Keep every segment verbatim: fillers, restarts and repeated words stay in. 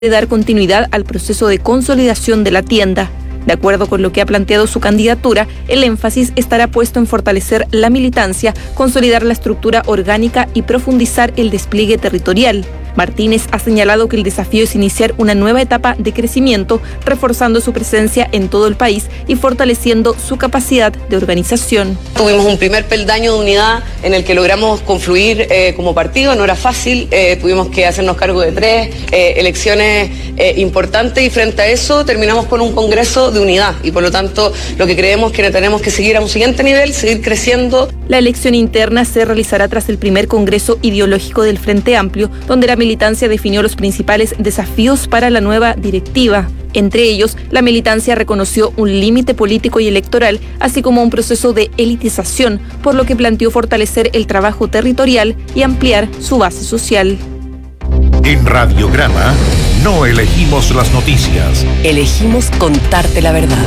de dar continuidad al proceso de consolidación de la tienda. De acuerdo con lo que ha planteado su candidatura, el énfasis estará puesto en fortalecer la militancia, consolidar la estructura orgánica y profundizar el despliegue territorial. Martínez ha señalado que el desafío es iniciar una nueva etapa de crecimiento, reforzando su presencia en todo el país y fortaleciendo su capacidad de organización. Tuvimos un primer peldaño de unidad en el que logramos confluir eh, como partido, no era fácil, eh, tuvimos que hacernos cargo de tres eh, elecciones eh, importantes y frente a eso terminamos con un congreso de unidad y por lo tanto lo que creemos que tenemos que seguir a un siguiente nivel, seguir creciendo. La elección interna se realizará tras el primer congreso ideológico del Frente Amplio, donde la militancia definió los principales desafíos para la nueva directiva. Entre ellos, la militancia reconoció un límite político y electoral, así como un proceso de elitización, por lo que planteó fortalecer el trabajo territorial y ampliar su base social. En Radiograma, no elegimos las noticias. Elegimos contarte la verdad.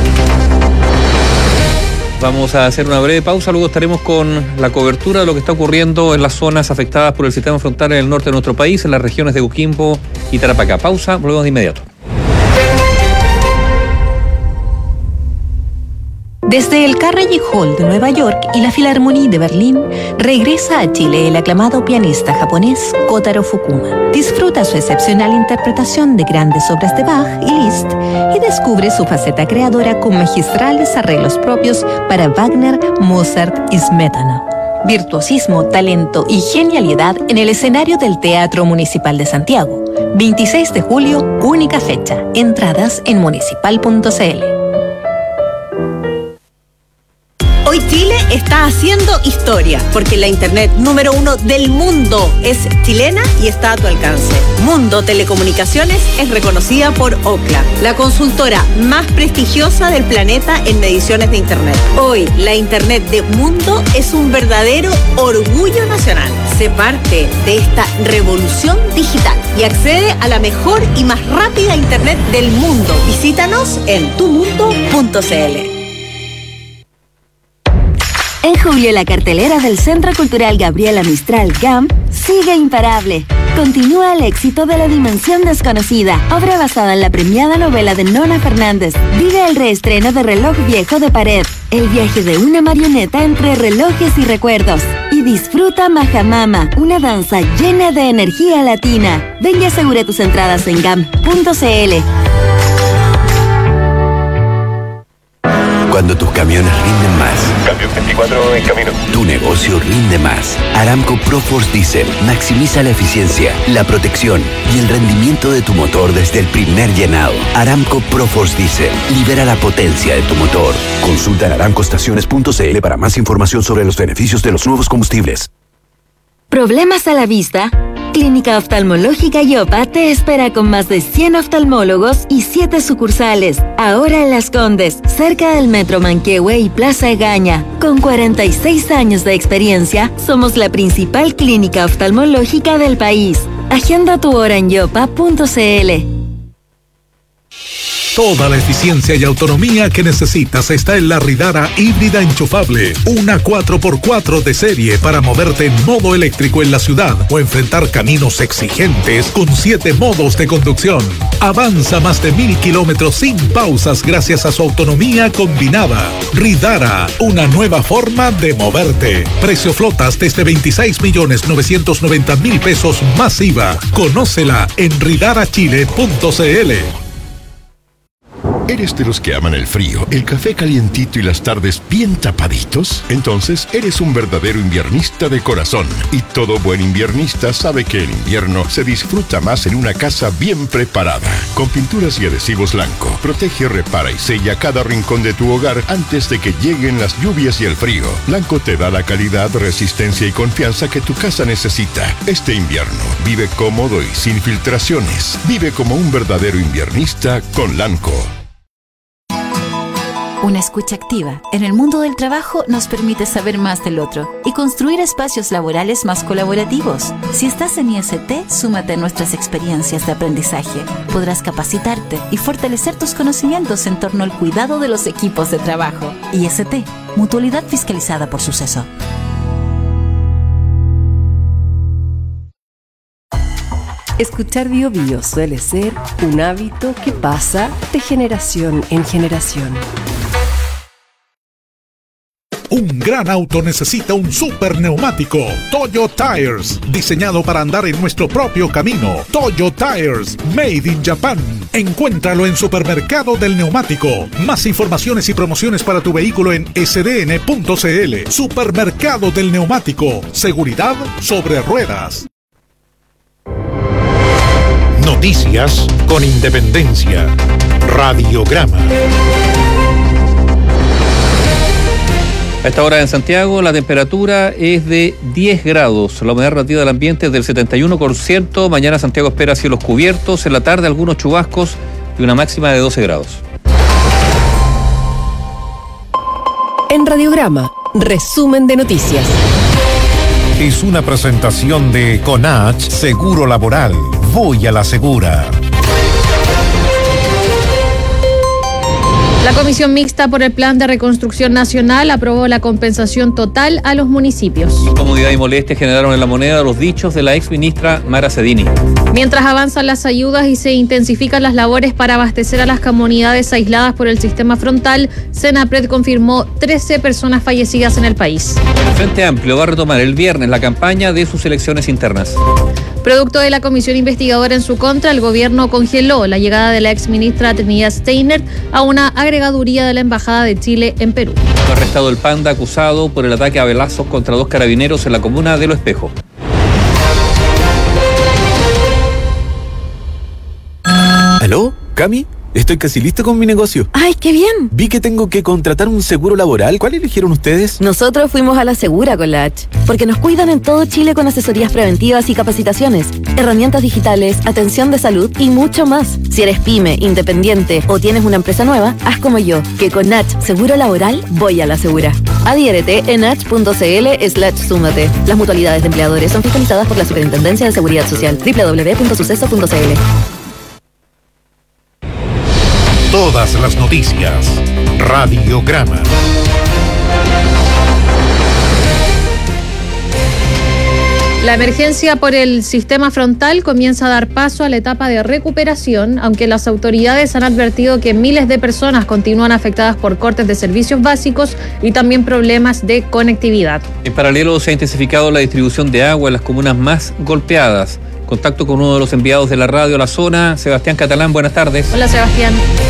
Vamos a hacer una breve pausa, luego estaremos con la cobertura de lo que está ocurriendo en las zonas afectadas por el sistema frontal en el norte de nuestro país, en las regiones de Coquimbo y Tarapacá. Pausa, volvemos de inmediato. Desde el Carnegie Hall de Nueva York y la Philharmonie de Berlín, regresa a Chile el aclamado pianista japonés Kotaro Fukuma. Disfruta su excepcional interpretación de grandes obras de Bach y Liszt y descubre su faceta creadora con magistrales arreglos propios para Wagner, Mozart y Smetana. Virtuosismo, talento y genialidad en el escenario del Teatro Municipal de Santiago. veintiséis de julio, única fecha. Entradas en municipal punto c l. Hoy Chile está haciendo historia, porque la internet número uno del mundo es chilena y está a tu alcance. Mundo Telecomunicaciones es reconocida por Ookla, la consultora más prestigiosa del planeta en mediciones de internet. Hoy, la internet de Mundo es un verdadero orgullo nacional. Sé parte de esta revolución digital y accede a la mejor y más rápida internet del mundo. Visítanos en tu mundo punto c l. En julio, la cartelera del Centro Cultural Gabriela Mistral G A M sigue imparable. Continúa el éxito de La Dimensión Desconocida, obra basada en la premiada novela de Nona Fernández. Vive el reestreno de Reloj Viejo de Pared, el viaje de una marioneta entre relojes y recuerdos. Y disfruta Majamama, una danza llena de energía latina. Ven y asegura tus entradas en gam punto c l. Cuando tus camiones rinden más. Cambio veinticuatro en camino. Tu negocio rinde más. Aramco ProForce Diesel maximiza la eficiencia, la protección y el rendimiento de tu motor desde el primer llenado. Aramco ProForce Diesel libera la potencia de tu motor. Consulta en aramco estaciones punto c l para más información sobre los beneficios de los nuevos combustibles. ¿Problemas a la vista? Clínica Oftalmológica Yopa te espera con más de cien oftalmólogos y siete sucursales. Ahora en Las Condes, cerca del Metro Manquehue y Plaza Egaña. Con cuarenta y seis años de experiencia, somos la principal clínica oftalmológica del país. Agenda tu hora en yopa punto c l. Toda la eficiencia y autonomía que necesitas está en la Ridara híbrida enchufable. Una cuatro por cuatro de serie para moverte en modo eléctrico en la ciudad o enfrentar caminos exigentes con siete modos de conducción. Avanza más de mil kilómetros sin pausas gracias a su autonomía combinada. Ridara, una nueva forma de moverte. Precio flotas desde veintiséis millones novecientos noventa mil pesos más I V A. Conócela en ridara chile punto c l. ¿Eres de los que aman el frío, el café calientito y las tardes bien tapaditos? Entonces, eres un verdadero inviernista de corazón. Y todo buen inviernista sabe que el invierno se disfruta más en una casa bien preparada. Con pinturas y adhesivos Lanco, protege, repara y sella cada rincón de tu hogar antes de que lleguen las lluvias y el frío. Lanco te da la calidad, resistencia y confianza que tu casa necesita. Este invierno, vive cómodo y sin filtraciones. Vive como un verdadero inviernista con Lanco. Una escucha activa en el mundo del trabajo nos permite saber más del otro y construir espacios laborales más colaborativos. Si estás en I S T, súmate a nuestras experiencias de aprendizaje. Podrás capacitarte y fortalecer tus conocimientos en torno al cuidado de los equipos de trabajo. I S T, Mutualidad Fiscalizada por Suceso. Escuchar Bio Bio suele ser un hábito que pasa de generación en generación. Un gran auto necesita un super neumático. Toyo Tires, diseñado para andar en nuestro propio camino. Toyo Tires, made in Japan. Encuéntralo en Supermercado del Neumático. Más informaciones y promociones para tu vehículo en s d n punto c l. Supermercado del Neumático. Seguridad sobre ruedas. Noticias con independencia. Radiograma. A esta hora en Santiago la temperatura es de diez grados, la humedad relativa del ambiente es del setenta y uno por ciento, mañana Santiago espera cielos cubiertos, en la tarde algunos chubascos y una máxima de doce grados. En Radiograma, resumen de noticias. Es una presentación de Conach Seguro Laboral. Voy a la segura. La Comisión Mixta por el Plan de Reconstrucción Nacional aprobó la compensación total a los municipios. Incomodidad y molestia generaron en La Moneda los dichos de la exministra Mara Cedini. Mientras avanzan las ayudas y se intensifican las labores para abastecer a las comunidades aisladas por el sistema frontal, Senapred confirmó trece personas fallecidas en el país. El Frente Amplio va a retomar el viernes la campaña de sus elecciones internas. Producto de la comisión investigadora en su contra, el gobierno congeló la llegada de la exministra Trinidad Steiner a una agregaduría de la Embajada de Chile en Perú. Fue arrestado el Panda acusado por el ataque a balazos contra dos carabineros en la comuna de Lo Espejo. ¿Aló? ¿Cami? Estoy casi listo con mi negocio. ¡Ay, qué bien! Vi que tengo que contratar un seguro laboral. ¿Cuál eligieron ustedes? Nosotros fuimos a la Segura con la H, porque nos cuidan en todo Chile con asesorías preventivas y capacitaciones, herramientas digitales, atención de salud y mucho más. Si eres pyme, independiente o tienes una empresa nueva, haz como yo, que con H Seguro Laboral voy a la Segura. Adhiérete en h punto c l slash súmate. Las mutualidades de empleadores son fiscalizadas por la Superintendencia de Seguridad Social. doble u doble u doble u punto suceso punto c l. Todas las noticias. Radiograma. La emergencia por el sistema frontal comienza a dar paso a la etapa de recuperación, aunque las autoridades han advertido que miles de personas continúan afectadas por cortes de servicios básicos y también problemas de conectividad. En paralelo se ha intensificado la distribución de agua en las comunas más golpeadas. Contacto con uno de los enviados de la radio a la zona, Sebastián Catalán, buenas tardes. Hola, Sebastián.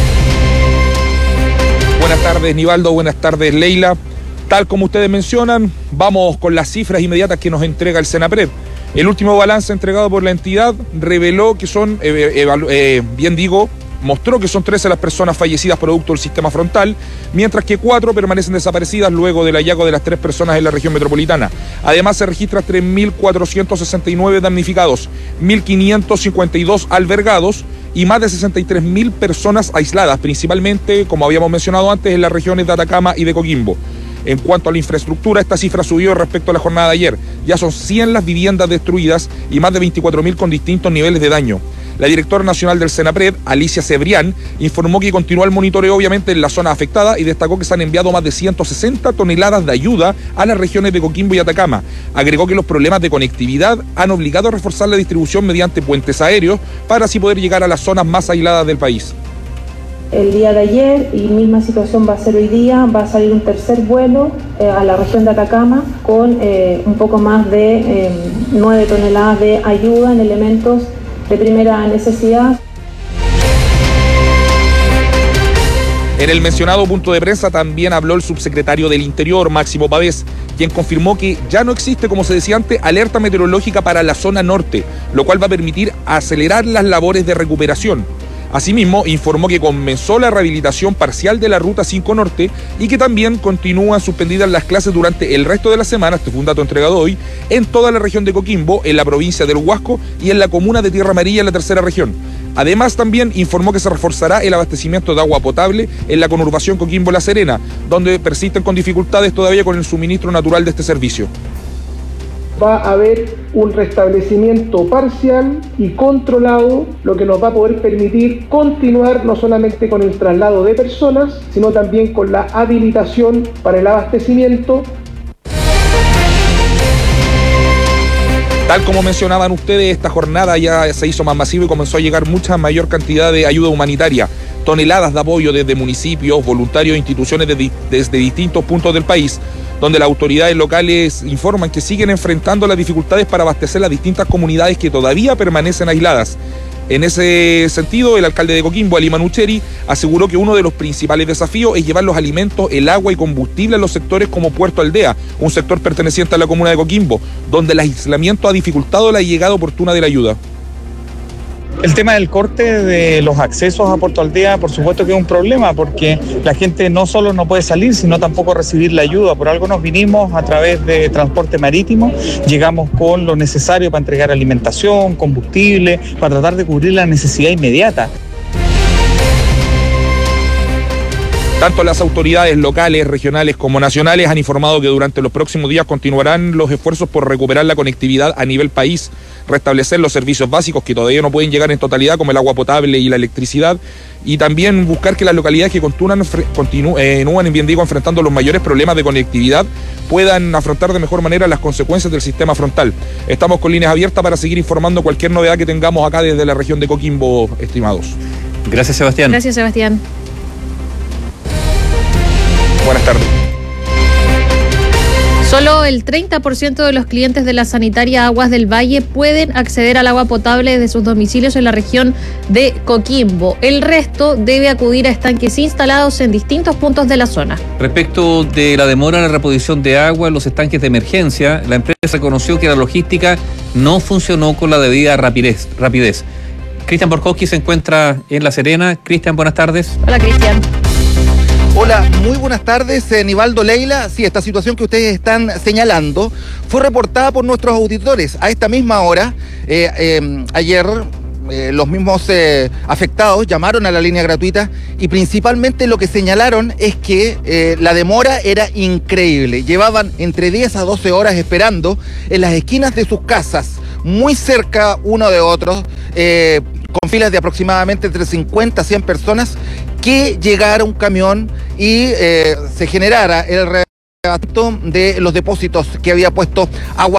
Buenas tardes, Nivaldo, buenas tardes, Leila. Tal como ustedes mencionan, vamos con las cifras inmediatas que nos entrega el Senapred. El último balance entregado por la entidad reveló que son, eh, eh, eh, bien digo, mostró que son trece las personas fallecidas producto del sistema frontal, mientras que cuatro permanecen desaparecidas luego del hallazgo de las tres personas en la región metropolitana. Además, se registran tres mil cuatrocientos sesenta y nueve damnificados, mil quinientos cincuenta y dos albergados y más de sesenta y tres mil personas aisladas, principalmente, como habíamos mencionado antes, en las regiones de Atacama y de Coquimbo. En cuanto a la infraestructura, esta cifra subió respecto a la jornada de ayer. Ya son cien las viviendas destruidas y más de veinticuatro mil con distintos niveles de daño. La directora nacional del Senapred, Alicia Cebrián, informó que continúa el monitoreo obviamente en la zona afectada y destacó que se han enviado más de ciento sesenta toneladas de ayuda a las regiones de Coquimbo y Atacama. Agregó que los problemas de conectividad han obligado a reforzar la distribución mediante puentes aéreos para así poder llegar a las zonas más aisladas del país. El día de ayer, y misma situación va a ser hoy día, va a salir un tercer vuelo eh, a la región de Atacama con eh, un poco más de eh, nueve toneladas de ayuda en elementos de primera necesidad. En el mencionado punto de prensa también habló el subsecretario del Interior, Máximo Pavés, quien confirmó que ya no existe, como se decía antes, alerta meteorológica para la zona norte, lo cual va a permitir acelerar las labores de recuperación. Asimismo, informó que comenzó la rehabilitación parcial de la Ruta cinco Norte y que también continúan suspendidas las clases durante el resto de la semana, este fue un dato entregado hoy, en toda la región de Coquimbo, en la provincia del Huasco y en la comuna de Tierra Amarilla, en la tercera región. Además, también informó que se reforzará el abastecimiento de agua potable en la conurbación Coquimbo-La Serena, donde persisten con dificultades todavía con el suministro natural de este servicio. Va a haber un restablecimiento parcial y controlado, lo que nos va a poder permitir continuar no solamente con el traslado de personas, sino también con la habilitación para el abastecimiento. Tal como mencionaban ustedes, esta jornada ya se hizo más masiva y comenzó a llegar mucha mayor cantidad de ayuda humanitaria. Toneladas de apoyo desde municipios, voluntarios e instituciones de, desde distintos puntos del país, donde las autoridades locales informan que siguen enfrentando las dificultades para abastecer las distintas comunidades que todavía permanecen aisladas. En ese sentido, el alcalde de Coquimbo, Ali Manucheri, aseguró que uno de los principales desafíos es llevar los alimentos, el agua y combustible a los sectores como Puerto Aldea, un sector perteneciente a la comuna de Coquimbo, donde el aislamiento ha dificultado la llegada oportuna de la ayuda. El tema del corte de los accesos a Puerto Aldea, por supuesto que es un problema, porque la gente no solo no puede salir, sino tampoco recibir la ayuda. Por algo nos vinimos a través de transporte marítimo, llegamos con lo necesario para entregar alimentación, combustible, para tratar de cubrir la necesidad inmediata. Tanto las autoridades locales, regionales como nacionales han informado que durante los próximos días continuarán los esfuerzos por recuperar la conectividad a nivel país, restablecer los servicios básicos que todavía no pueden llegar en totalidad, como el agua potable y la electricidad, y también buscar que las localidades que continúan, continúan bien digo, enfrentando los mayores problemas de conectividad puedan afrontar de mejor manera las consecuencias del sistema frontal. Estamos con líneas abiertas para seguir informando cualquier novedad que tengamos acá desde la región de Coquimbo, estimados. Gracias, Sebastián. Gracias, Sebastián. Buenas tardes. Solo el treinta por ciento de los clientes de la sanitaria Aguas del Valle pueden acceder al agua potable de sus domicilios en la región de Coquimbo. El resto debe acudir a estanques instalados en distintos puntos de la zona. Respecto de la demora en la reposición de agua en los estanques de emergencia, la empresa conoció que la logística no funcionó con la debida rapidez. rapidez. Cristian Borkowski se encuentra en La Serena. Cristian, buenas tardes. Hola, Cristian. Hola, muy buenas tardes, eh, Nivaldo, Leila. Sí, esta situación que ustedes están señalando fue reportada por nuestros auditores a esta misma hora. Eh, eh, ayer eh, los mismos eh, afectados llamaron a la línea gratuita y principalmente lo que señalaron es que eh, la demora era increíble. Llevaban entre diez a doce horas esperando en las esquinas de sus casas, muy cerca uno de otros, eh, con filas de aproximadamente entre cincuenta a cien personas, que llegara un camión y eh, se generara el reabasto de los depósitos que había puesto agua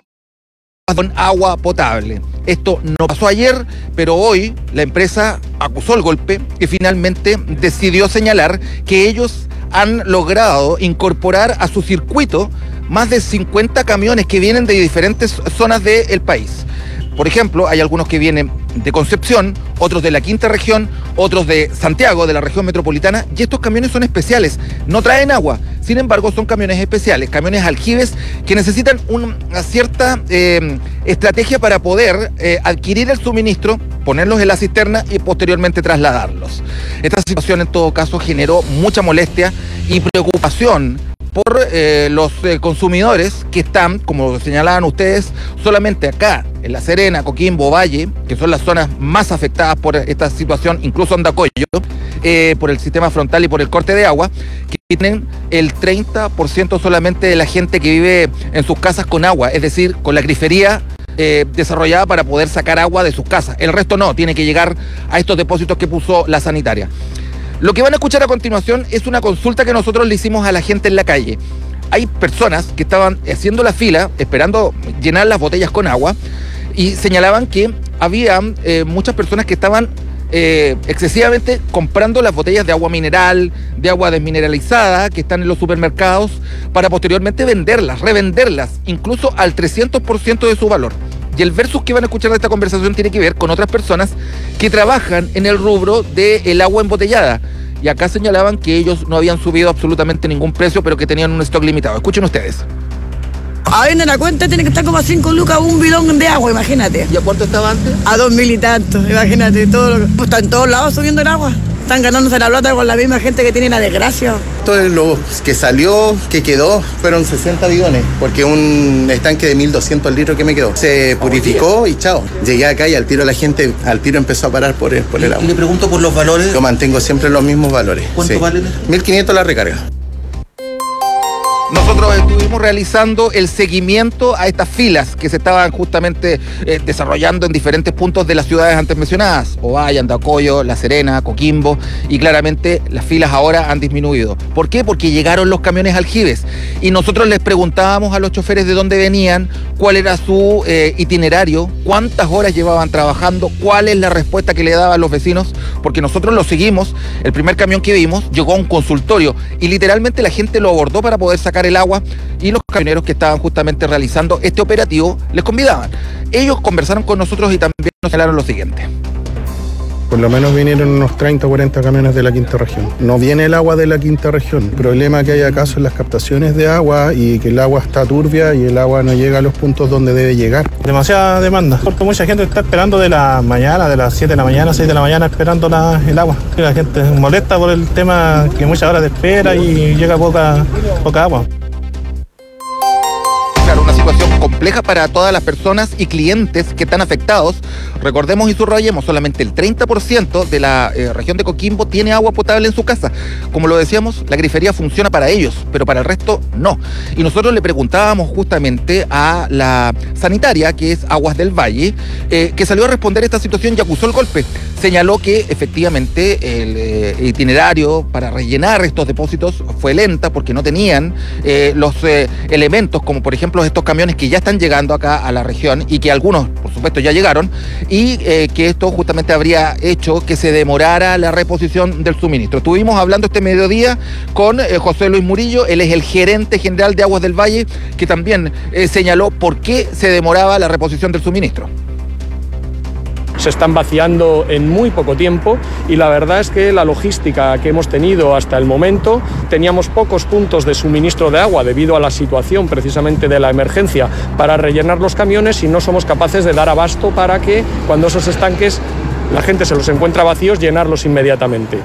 con agua potable. Esto no pasó ayer, pero hoy la empresa acusó el golpe y finalmente decidió señalar que ellos han logrado incorporar a su circuito más de cincuenta camiones que vienen de diferentes zonas del país. Por ejemplo, hay algunos que vienen de Concepción, otros de la quinta región, otros de Santiago, de la región metropolitana, y estos camiones son especiales, no traen agua, sin embargo son camiones especiales, camiones aljibes que necesitan una cierta eh, estrategia para poder eh, adquirir el suministro, ponerlos en la cisterna y posteriormente trasladarlos. Esta situación en todo caso generó mucha molestia y preocupación por eh, los eh, consumidores que están, como señalaban ustedes, solamente acá, en La Serena, Coquimbo, Valle, que son las zonas más afectadas por esta situación, incluso Andacollo, eh, por el sistema frontal y por el corte de agua, que tienen el treinta por ciento solamente de la gente que vive en sus casas con agua, es decir, con la grifería eh, desarrollada para poder sacar agua de sus casas. El resto no, tiene que llegar a estos depósitos que puso la sanitaria. Lo que van a escuchar a continuación es una consulta que nosotros le hicimos a la gente en la calle. Hay personas que estaban haciendo la fila, esperando llenar las botellas con agua, y señalaban que había eh, muchas personas que estaban eh, excesivamente comprando las botellas de agua mineral, de agua desmineralizada, que están en los supermercados, para posteriormente venderlas, revenderlas, incluso al trescientos por ciento de su valor. Y el versus que van a escuchar de esta conversación tiene que ver con otras personas que trabajan en el rubro del agua embotellada. Y acá señalaban que ellos no habían subido absolutamente ningún precio, pero que tenían un stock limitado. Escuchen ustedes. Ahí en la cuenta tiene que estar como a cinco lucas un bidón de agua, imagínate. ¿Y a cuánto estaba antes? A dos mil y tanto, imagínate. Todo lo que... pues está en todos lados subiendo el agua. Están ganándose la plata con la misma gente que tiene la desgracia. Todo lo que salió, que quedó, fueron sesenta bidones, porque un estanque de mil doscientos litros que me quedó. Se purificó y chao. Llegué acá y al tiro la gente, al tiro empezó a parar por el, por el agua. Y le pregunto por los valores. Yo mantengo siempre los mismos valores. ¿Cuánto sí. valen? mil quinientos la recarga. Nosotros Nosotros estuvimos realizando el seguimiento a estas filas que se estaban justamente eh, desarrollando en diferentes puntos de las ciudades antes mencionadas, Ovalle, Andacollo, La Serena, Coquimbo, y claramente las filas ahora han disminuido. ¿Por qué? Porque llegaron los camiones aljibes y nosotros les preguntábamos a los choferes de dónde venían, cuál era su eh, itinerario, cuántas horas llevaban trabajando, cuál es la respuesta que le daban los vecinos, porque nosotros lo seguimos. El primer camión que vimos llegó a un consultorio y literalmente la gente lo abordó para poder sacar el agua, y los camioneros que estaban justamente realizando este operativo les convidaban. Ellos conversaron con nosotros y también nos hablaron lo siguiente. Por lo menos vinieron unos treinta o cuarenta camiones de la quinta región. No viene el agua de la quinta región. El problema que hay acá son las captaciones de agua y que el agua está turbia y el agua no llega a los puntos donde debe llegar. Demasiada demanda, porque mucha gente está esperando de la mañana, de las siete de la mañana, seis de la mañana, esperando la, el agua. La gente molesta por el tema que muchas horas de espera y llega poca, poca agua. Claro, una situación compleja para todas las personas y clientes que están afectados. Recordemos y subrayemos, solamente el treinta por ciento de la eh, región de Coquimbo tiene agua potable en su casa. Como lo decíamos, la grifería funciona para ellos, pero para el resto no. Y nosotros le preguntábamos justamente a la sanitaria, que es Aguas del Valle, eh, que salió a responder esta situación y acusó el golpe. Señaló que efectivamente el eh, itinerario para rellenar estos depósitos fue lenta porque no tenían eh, los eh, elementos, como por ejemplo estos camiones que ya están llegando acá a la región y que algunos, por supuesto, ya llegaron, y eh, que esto justamente habría hecho que se demorara la reposición del suministro. Estuvimos hablando este mediodía con eh, José Luis Murillo, él es el gerente general de Aguas del Valle, que también eh, señaló por qué se demoraba la reposición del suministro. Se están vaciando en muy poco tiempo y la verdad es que la logística que hemos tenido hasta el momento, teníamos pocos puntos de suministro de agua debido a la situación precisamente de la emergencia para rellenar los camiones y no somos capaces de dar abasto para que cuando esos estanques la gente se los encuentra vacíos, llenarlos inmediatamente.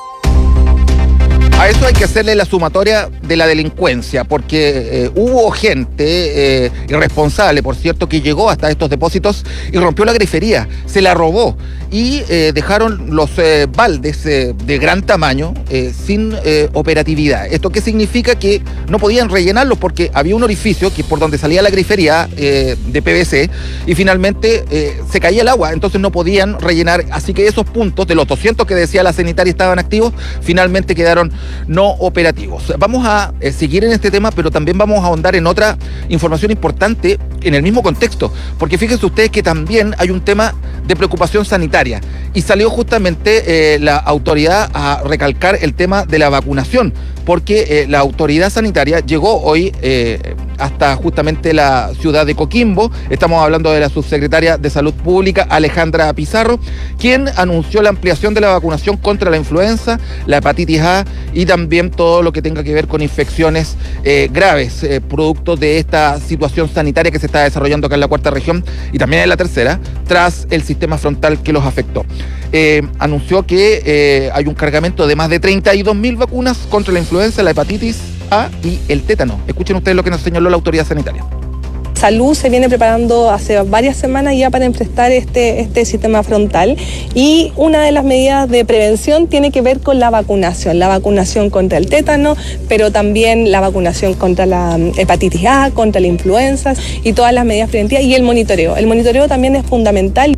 A eso hay que hacerle la sumatoria de la delincuencia, porque eh, hubo gente eh, irresponsable, por cierto, que llegó hasta estos depósitos y rompió la grifería, se la robó y eh, dejaron los eh, baldes eh, de gran tamaño eh, sin eh, operatividad. ¿Esto qué significa? Que no podían rellenarlos porque había un orificio que por donde salía la grifería eh, de P V C y finalmente eh, se caía el agua, entonces no podían rellenar. Así que esos puntos de los doscientos que decía la sanitaria estaban activos, finalmente quedaron no operativos. Vamos a eh, seguir en este tema, pero también vamos a ahondar en otra información importante en el mismo contexto, porque fíjense ustedes que también hay un tema de preocupación sanitaria y salió justamente eh, la autoridad a recalcar el tema de la vacunación, porque eh, la autoridad sanitaria llegó hoy eh, hasta justamente la ciudad de Coquimbo. Estamos hablando de la subsecretaria de Salud Pública, Alejandra Pizarro, quien anunció la ampliación de la vacunación contra la influenza, la hepatitis A y también todo lo que tenga que ver con infecciones eh, graves, eh, producto de esta situación sanitaria que se está desarrollando acá en la cuarta región y también en la tercera, tras el sistema frontal que los afectó. Eh, anunció que eh, hay un cargamento de más de treinta y dos mil vacunas contra la influenza, la hepatitis A y el tétano. Escuchen ustedes lo que nos señaló la autoridad sanitaria. Salud se viene preparando hace varias semanas ya para enfrentar este, este sistema frontal y una de las medidas de prevención tiene que ver con la vacunación, la vacunación contra el tétano, pero también la vacunación contra la hepatitis A, contra la influenza y todas las medidas preventivas y el monitoreo. El monitoreo también es fundamental.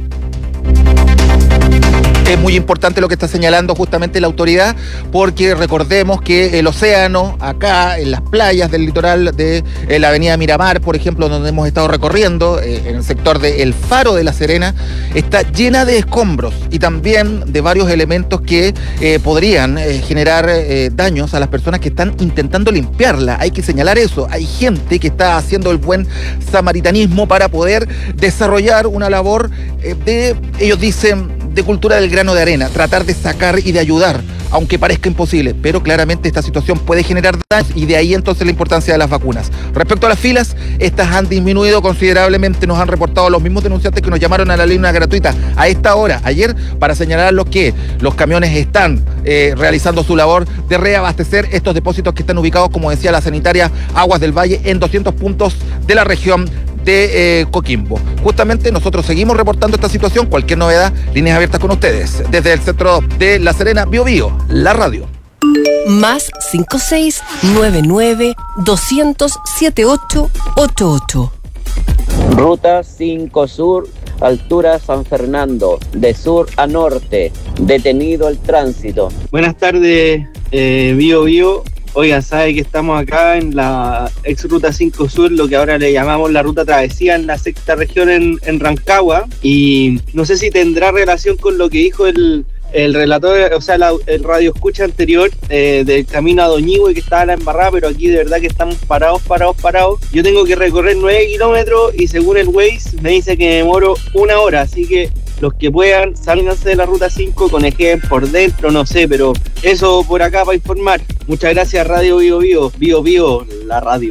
Es muy importante lo que está señalando justamente la autoridad, porque recordemos que el océano, acá en las playas del litoral de eh, la avenida Miramar, por ejemplo, donde hemos estado recorriendo, eh, en el sector del Faro de La Serena, está llena de escombros y también de varios elementos que eh, podrían eh, generar eh, daños a las personas que están intentando limpiarla. Hay que señalar eso. Hay gente que está haciendo el buen samaritanismo para poder desarrollar una labor eh, de, ellos dicen, de cultura del grano de arena, tratar de sacar y de ayudar, aunque parezca imposible, pero claramente esta situación puede generar daños y de ahí entonces la importancia de las vacunas. Respecto a las filas, estas han disminuido considerablemente, nos han reportado los mismos denunciantes que nos llamaron a la línea gratuita a esta hora, ayer, para señalarlos que los camiones están eh, realizando su labor de reabastecer estos depósitos que están ubicados, como decía la sanitaria Aguas del Valle, en doscientos puntos de la región de eh, Coquimbo. Justamente nosotros seguimos reportando esta situación, cualquier novedad, líneas abiertas con ustedes. Desde el centro de La Serena, Bio Bio, la radio. Más cinco seis nueve nueve dos cero cero siete ocho ocho ocho. Ruta cinco Sur, altura San Fernando, de sur a norte, detenido el tránsito. Buenas tardes, eh, Bio Bio. Oiga, sabe que estamos acá en la ex Ruta cinco Sur, lo que ahora le llamamos la Ruta Travesía, en la sexta región en, en Rancagua, y no sé si tendrá relación con lo que dijo el, el relator, o sea, la, el radio escucha anterior eh, del camino a Doñihue, que estaba la embarrada, pero aquí de verdad que estamos parados, parados, parados. Yo tengo que recorrer nueve kilómetros y según el Waze me dice que me demoro una hora, así que los que puedan, sálganse de la Ruta cinco, conejeen por dentro, no sé, pero eso por acá para informar. Muchas gracias, Radio Bio Bio, Bio Bio, la radio.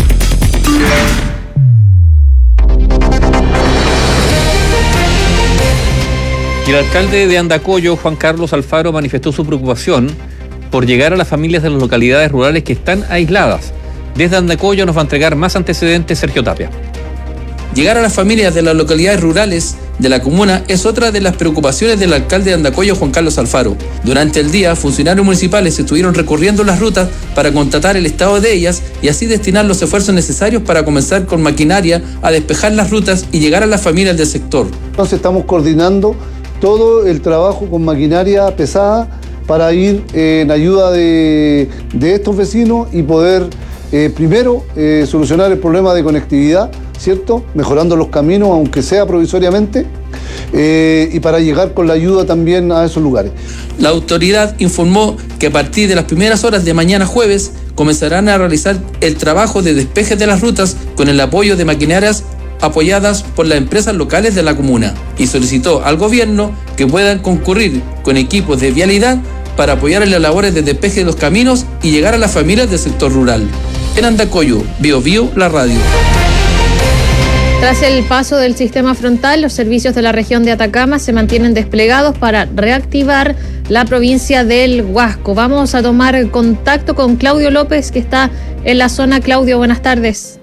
Y el alcalde de Andacollo, Juan Carlos Alfaro, manifestó su preocupación por llegar a las familias de las localidades rurales que están aisladas. Desde Andacollo nos va a entregar más antecedentes Sergio Tapia. Llegar a las familias de las localidades rurales de la comuna es otra de las preocupaciones del alcalde de Andacollo, Juan Carlos Alfaro. Durante el día, funcionarios municipales estuvieron recorriendo las rutas para constatar el estado de ellas y así destinar los esfuerzos necesarios para comenzar con maquinaria a despejar las rutas y llegar a las familias del sector. Entonces estamos coordinando todo el trabajo con maquinaria pesada para ir eh, en ayuda de, de estos vecinos y poder eh, primero eh, solucionar el problema de conectividad, ¿cierto? Mejorando los caminos, aunque sea provisoriamente, eh, y para llegar con la ayuda también a esos lugares. La autoridad informó que a partir de las primeras horas de mañana jueves comenzarán a realizar el trabajo de despeje de las rutas con el apoyo de maquinarias apoyadas por las empresas locales de la comuna, y solicitó al gobierno que puedan concurrir con equipos de vialidad para apoyar en las labores de despeje de los caminos y llegar a las familias del sector rural. En Andacollo, Bio Bio, la radio. Tras el paso del sistema frontal, los servicios de la región de Atacama se mantienen desplegados para reactivar la provincia del Huasco. Vamos a tomar contacto con Claudio López, que está en la zona. Claudio, buenas tardes.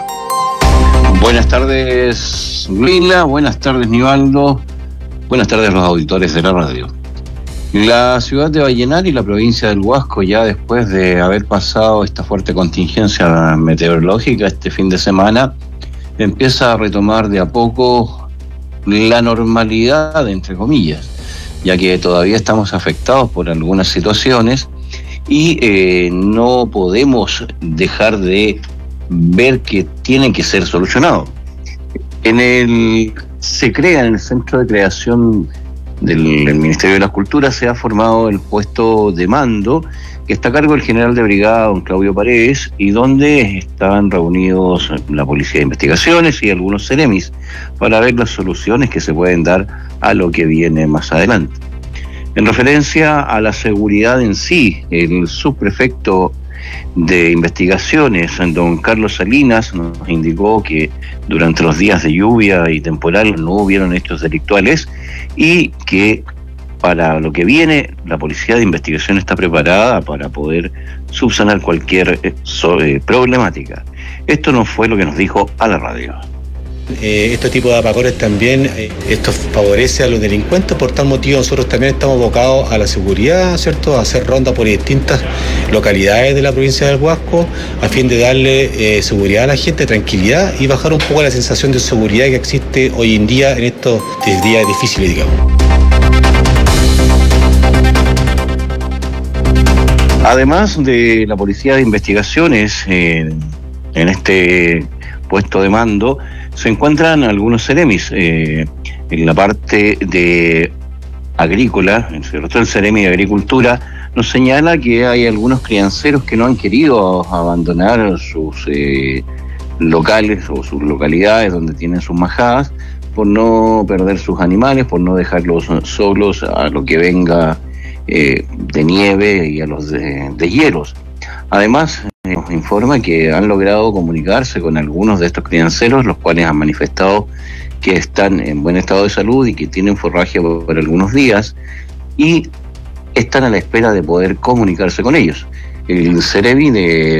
Buenas tardes, Lila. Buenas tardes, Nivaldo. Buenas tardes a los auditores de la radio. La ciudad de Vallenar y la provincia del Huasco, ya después de haber pasado esta fuerte contingencia meteorológica este fin de semana, empieza a retomar de a poco la normalidad, entre comillas, ya que todavía estamos afectados por algunas situaciones y eh, no podemos dejar de ver que tienen que ser solucionados. En el se crea en el Centro de Creación del, del Ministerio de las Culturas, se ha formado el puesto de mando que está a cargo del general de brigada, don Claudio Paredes, y donde están reunidos la Policía de Investigaciones y algunos ceremis para ver las soluciones que se pueden dar a lo que viene más adelante. En referencia a la seguridad en sí, el subprefecto de Investigaciones, don Carlos Salinas, nos indicó que durante los días de lluvia y temporal no hubieron hechos delictuales y que para lo que viene la Policía de Investigación está preparada para poder subsanar cualquier eh, so, eh, problemática. Esto no fue lo que nos dijo a la radio. Eh, este tipo de apagones también, eh, esto favorece a los delincuentes, por tal motivo nosotros también estamos abocados a la seguridad, ¿cierto? A hacer ronda por distintas localidades de la provincia del Huasco a fin de darle eh, seguridad a la gente, tranquilidad y bajar un poco la sensación de seguridad que existe hoy en día en estos días difíciles, digamos. Además de la Policía de Investigaciones, eh, en este puesto de mando se encuentran algunos ceremis. Eh, en la parte de agrícola, ¿cierto? El Ceremi de Agricultura nos señala que hay algunos crianceros que no han querido abandonar sus eh, locales o sus localidades donde tienen sus majadas por no perder sus animales, por no dejarlos solos a lo que venga eh, de nieve y a los de, de hielos. Además, eh, nos informa que han logrado comunicarse con algunos de estos crianceros, los cuales han manifestado que están en buen estado de salud y que tienen forraje por, por algunos días y están a la espera de poder comunicarse con ellos. El Ceremi de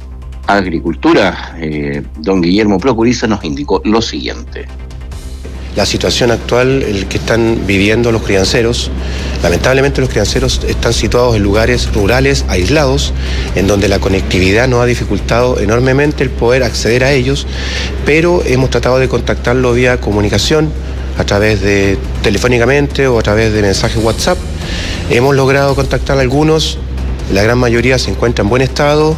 Agricultura, eh, don Guillermo Procuriza, nos indicó lo siguiente. la situación actual el que están viviendo los crianceros. Lamentablemente los crianceros están situados en lugares rurales aislados, en donde la conectividad nos ha dificultado enormemente el poder acceder a ellos, pero hemos tratado de contactarlo vía comunicación, a través de telefónicamente o a través de mensajes WhatsApp. Hemos logrado contactar a algunos, la gran mayoría se encuentra en buen estado.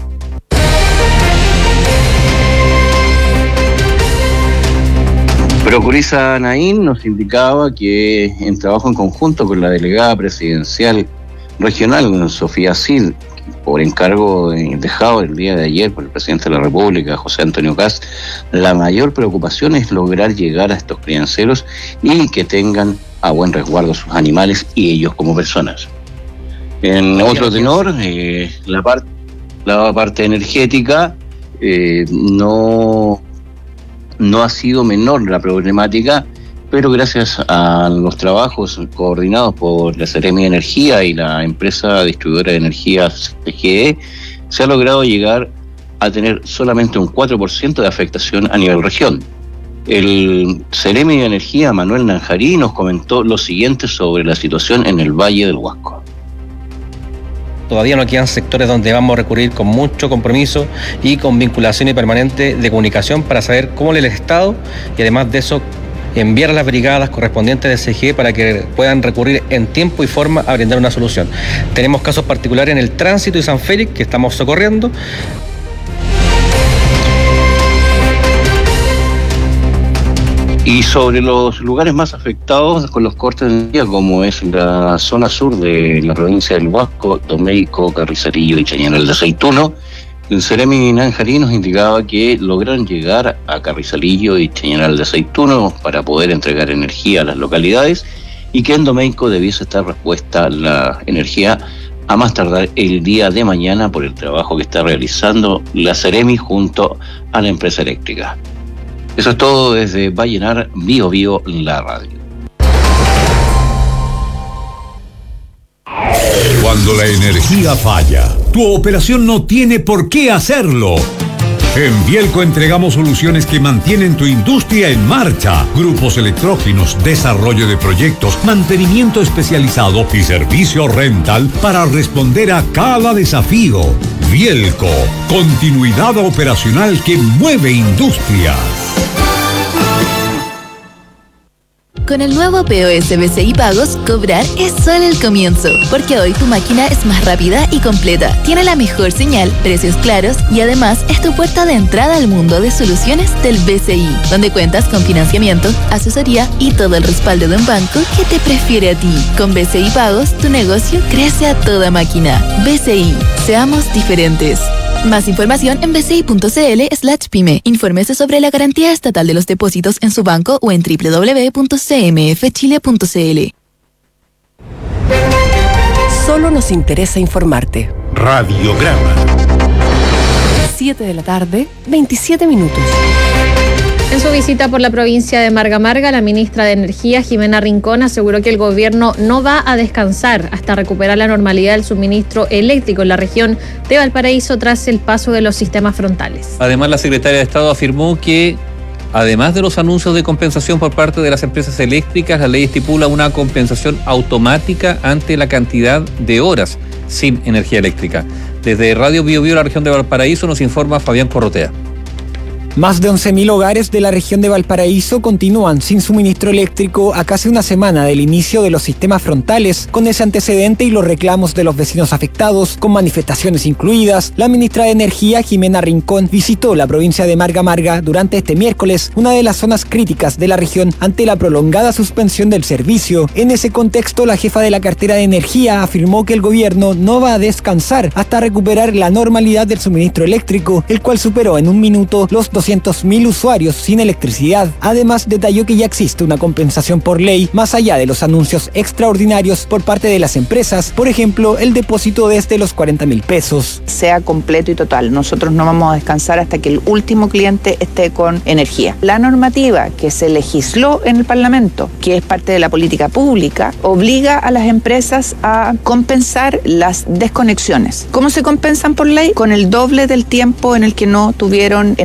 Procuriza Naín nos indicaba que en trabajo en conjunto con la delegada presidencial regional, Sofía Cid, por encargo dejado el día de ayer por el presidente de la República, José Antonio Kast, la mayor preocupación es lograr llegar a estos crianceros y que tengan a buen resguardo sus animales y ellos como personas. En otro tenor, eh, la, part, la parte energética eh, no... No ha sido menor la problemática, pero gracias a los trabajos coordinados por la Seremi de Energía y la empresa distribuidora de energía C G E, se ha logrado llegar a tener solamente un cuatro por ciento de afectación a nivel región. El Seremi de Energía, Manuel Nanjarí, nos comentó lo siguiente sobre la situación en el Valle del Huasco. Todavía no quedan sectores donde vamos a recurrir con mucho compromiso y con vinculación y permanente de comunicación para saber cómo el Estado y además de eso enviar a las brigadas correspondientes de C G E para que puedan recurrir en tiempo y forma a brindar una solución. Tenemos casos particulares en el tránsito y San Félix que estamos socorriendo. Y sobre los lugares más afectados con los cortes de energía, como es la zona sur de la provincia del Huasco, Domeico, Carrizarillo y Chañaral de Aceituno, el Seremi Nanjarí nos indicaba que lograron llegar a Carrizarillo y Chañaral de Aceituno para poder entregar energía a las localidades y que en Domeico debiese estar respuesta la energía a más tardar el día de mañana por el trabajo que está realizando la Seremi junto a la empresa eléctrica. Eso es todo desde Vallenar, Bio Bio, la radio. Cuando la energía falla, tu operación no tiene por qué hacerlo. En Bielco entregamos soluciones que mantienen tu industria en marcha. Grupos electrógenos, desarrollo de proyectos, mantenimiento especializado y servicio rental para responder a cada desafío. Bielco, continuidad operacional que mueve industrias. Con el nuevo P O S B C I Pagos, cobrar es solo el comienzo, porque hoy tu máquina es más rápida y completa, tiene la mejor señal, precios claros y además es tu puerta de entrada al mundo de soluciones del B C I, donde cuentas con financiamiento, asesoría y todo el respaldo de un banco que te prefiere a ti. Con B C I Pagos, tu negocio crece a toda máquina. B C I, seamos diferentes. Más información en bci.cl slash pyme. Infórmese sobre la garantía estatal de los depósitos en su banco o en doble u doble u doble u punto c m f chile punto c l. Solo nos interesa informarte. Radiograma. siete de la tarde, veintisiete minutos. En su visita por la provincia de Marga Marga, la ministra de Energía, Jimena Rincón, aseguró que el gobierno no va a descansar hasta recuperar la normalidad del suministro eléctrico en la región de Valparaíso tras el paso de los sistemas frontales. Además, la secretaria de Estado afirmó que, además de los anuncios de compensación por parte de las empresas eléctricas, la ley estipula una compensación automática ante la cantidad de horas sin energía eléctrica. Desde Radio Bio Bio, la región de Valparaíso, nos informa Fabián Corrotea. Más de once mil hogares de la región de Valparaíso continúan sin suministro eléctrico a casi una semana del inicio de los sistemas frontales. Con ese antecedente y los reclamos de los vecinos afectados, con manifestaciones incluidas, la ministra de Energía, Jimena Rincón, visitó la provincia de Marga Marga durante este miércoles, una de las zonas críticas de la región ante la prolongada suspensión del servicio. En ese contexto, la jefa de la cartera de Energía afirmó que el gobierno no va a descansar hasta recuperar la normalidad del suministro eléctrico, el cual superó en un minuto los doscientos mil usuarios sin electricidad. Además, detalló que ya existe una compensación por ley, más allá de los anuncios extraordinarios por parte de las empresas, por ejemplo, el depósito desde los cuarenta mil pesos. Sea completo y total. Nosotros no vamos a descansar hasta que el último cliente esté con energía. La normativa que se legisló en el Parlamento, que es parte de la política pública, obliga a las empresas a compensar las desconexiones. ¿Cómo se compensan por ley? Con el doble del tiempo en el que no tuvieron energía.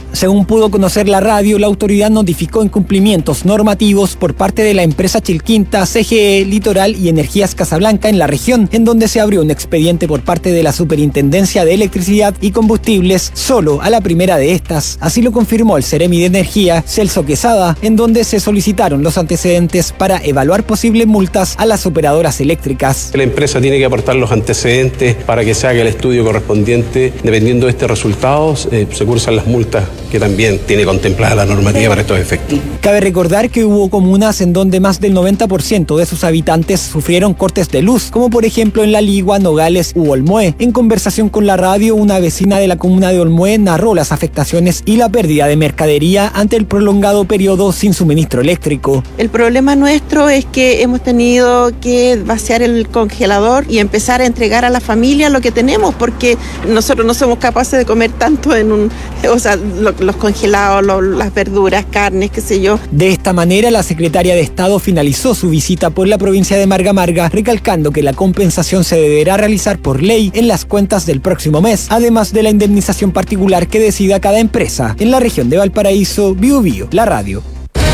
Según pudo conocer la radio, la autoridad notificó incumplimientos normativos por parte de la empresa Chilquinta, C G E, Litoral y Energías Casablanca en la región, en donde se abrió un expediente por parte de la Superintendencia de Electricidad y Combustibles solo a la primera de estas. Así lo confirmó el Seremi de Energía, Celso Quesada, en donde se solicitaron los antecedentes para evaluar posibles multas a las operadoras eléctricas. La empresa tiene que aportar los antecedentes para que se haga el estudio correspondiente. Dependiendo de este resultado, eh, se cursan las multas que también tiene contemplada la normativa para estos efectos. Cabe recordar que hubo comunas en donde más del noventa por ciento de sus habitantes sufrieron cortes de luz, como por ejemplo en La Ligua, Nogales u Olmué. En conversación con la radio, una vecina de la comuna de Olmué narró las afectaciones y la pérdida de mercadería ante el prolongado periodo sin suministro eléctrico. El problema nuestro es que hemos tenido que vaciar el congelador y empezar a entregar a la familia lo que tenemos, porque nosotros no somos capaces de comer tanto en un, o sea, lo, los congelados, lo, las verduras, carnes, qué sé yo. De esta manera, la secretaria de Estado finalizó su visita por la provincia de Marga Marga, recalcando que la compensación se deberá realizar por ley en las cuentas del próximo mes, además de la indemnización particular que decida cada empresa. En la región de Valparaíso, Bio Bio, la radio.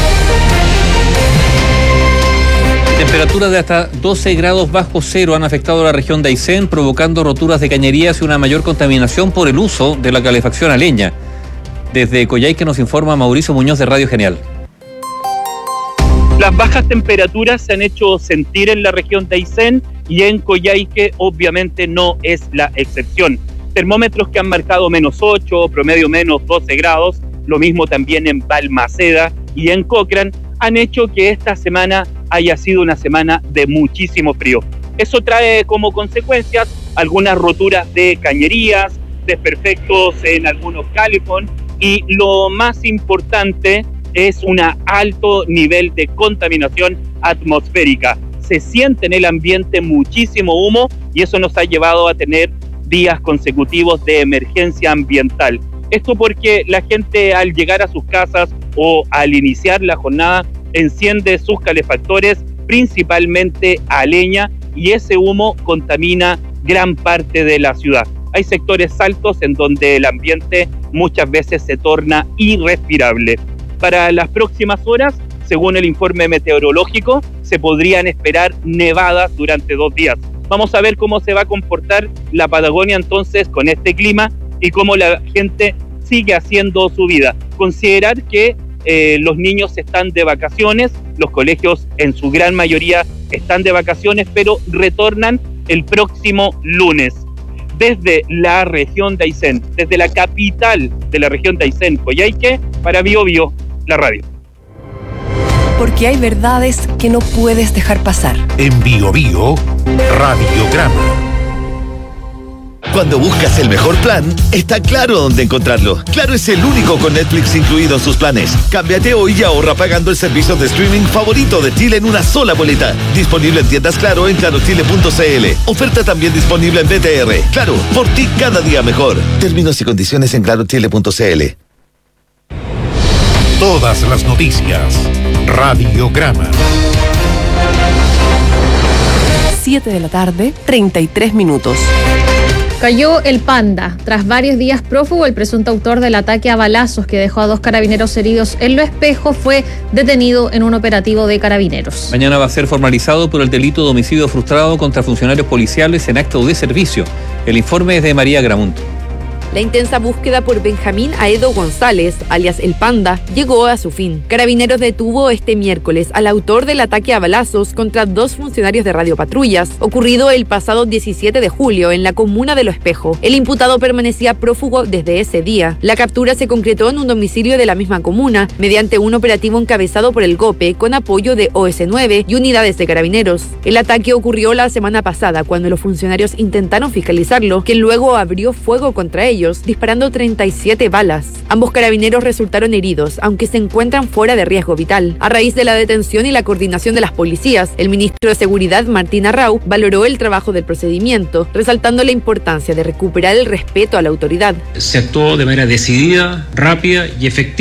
Temperaturas de hasta doce grados bajo cero han afectado a la región de Aysén, provocando roturas de cañerías y una mayor contaminación por el uso de la calefacción a leña. Desde Coyhaique nos informa Mauricio Muñoz de Radio Genial. Las bajas temperaturas se han hecho sentir en la región de Aysén y en Coyhaique obviamente no es la excepción. Termómetros que han marcado menos ocho, promedio menos doce grados, lo mismo también en Balmaceda y en Cochrane, han hecho que esta semana haya sido una semana de muchísimo frío. Eso trae como consecuencias algunas roturas de cañerías, desperfectos en algunos calefón y lo más importante es un alto nivel de contaminación atmosférica. Se siente en el ambiente muchísimo humo y eso nos ha llevado a tener días consecutivos de emergencia ambiental. Esto porque la gente al llegar a sus casas o al iniciar la jornada enciende sus calefactores principalmente a leña y ese humo contamina gran parte de la ciudad. Hay sectores altos en donde el ambiente muchas veces se torna irrespirable. Para las próximas horas, según el informe meteorológico, se podrían esperar nevadas durante dos días. Vamos a ver cómo se va a comportar la Patagonia entonces con este clima y cómo la gente sigue haciendo su vida. Considerar que eh, los niños están de vacaciones, los colegios en su gran mayoría están de vacaciones, pero retornan el próximo lunes. Desde la región de Aysén, desde la capital de la región de Aysén, Coyhaique, para Bio Bio, la radio. Porque hay verdades que no puedes dejar pasar. En Bio Bio, Radiograma. Cuando buscas el mejor plan, está claro dónde encontrarlo. Claro es el único con Netflix incluido en sus planes. Cámbiate hoy y ahorra pagando el servicio de streaming favorito de Chile en una sola boleta. Disponible en tiendas Claro en claro chile punto c l. Oferta también disponible en B T R. Claro, por ti cada día mejor. Términos y condiciones en claro chile punto c l. Todas las noticias. Radiograma. siete de la tarde, treinta y tres minutos. Cayó el Panda. Tras varios días prófugo, el presunto autor del ataque a balazos que dejó a dos carabineros heridos en Lo Espejo fue detenido en un operativo de carabineros. Mañana va a ser formalizado por el delito de homicidio frustrado contra funcionarios policiales en acto de servicio. El informe es de María Gramunt. La intensa búsqueda por Benjamín Aedo González, alias El Panda, llegó a su fin. Carabineros detuvo este miércoles al autor del ataque a balazos contra dos funcionarios de radiopatrullas, ocurrido el pasado diecisiete de julio en la comuna de Lo Espejo. El imputado permanecía prófugo desde ese día. La captura se concretó en un domicilio de la misma comuna, mediante un operativo encabezado por el GOPE, con apoyo de O S nueve y unidades de carabineros. El ataque ocurrió la semana pasada, cuando los funcionarios intentaron fiscalizarlo, quien luego abrió fuego contra ellos, disparando treinta y siete balas. Ambos carabineros resultaron heridos, aunque se encuentran fuera de riesgo vital. A raíz de la detención y la coordinación de las policías, el ministro de Seguridad, Martín Arrau, valoró el trabajo del procedimiento, resaltando la importancia de recuperar el respeto a la autoridad. Se actuó de manera decidida, rápida y efectiva,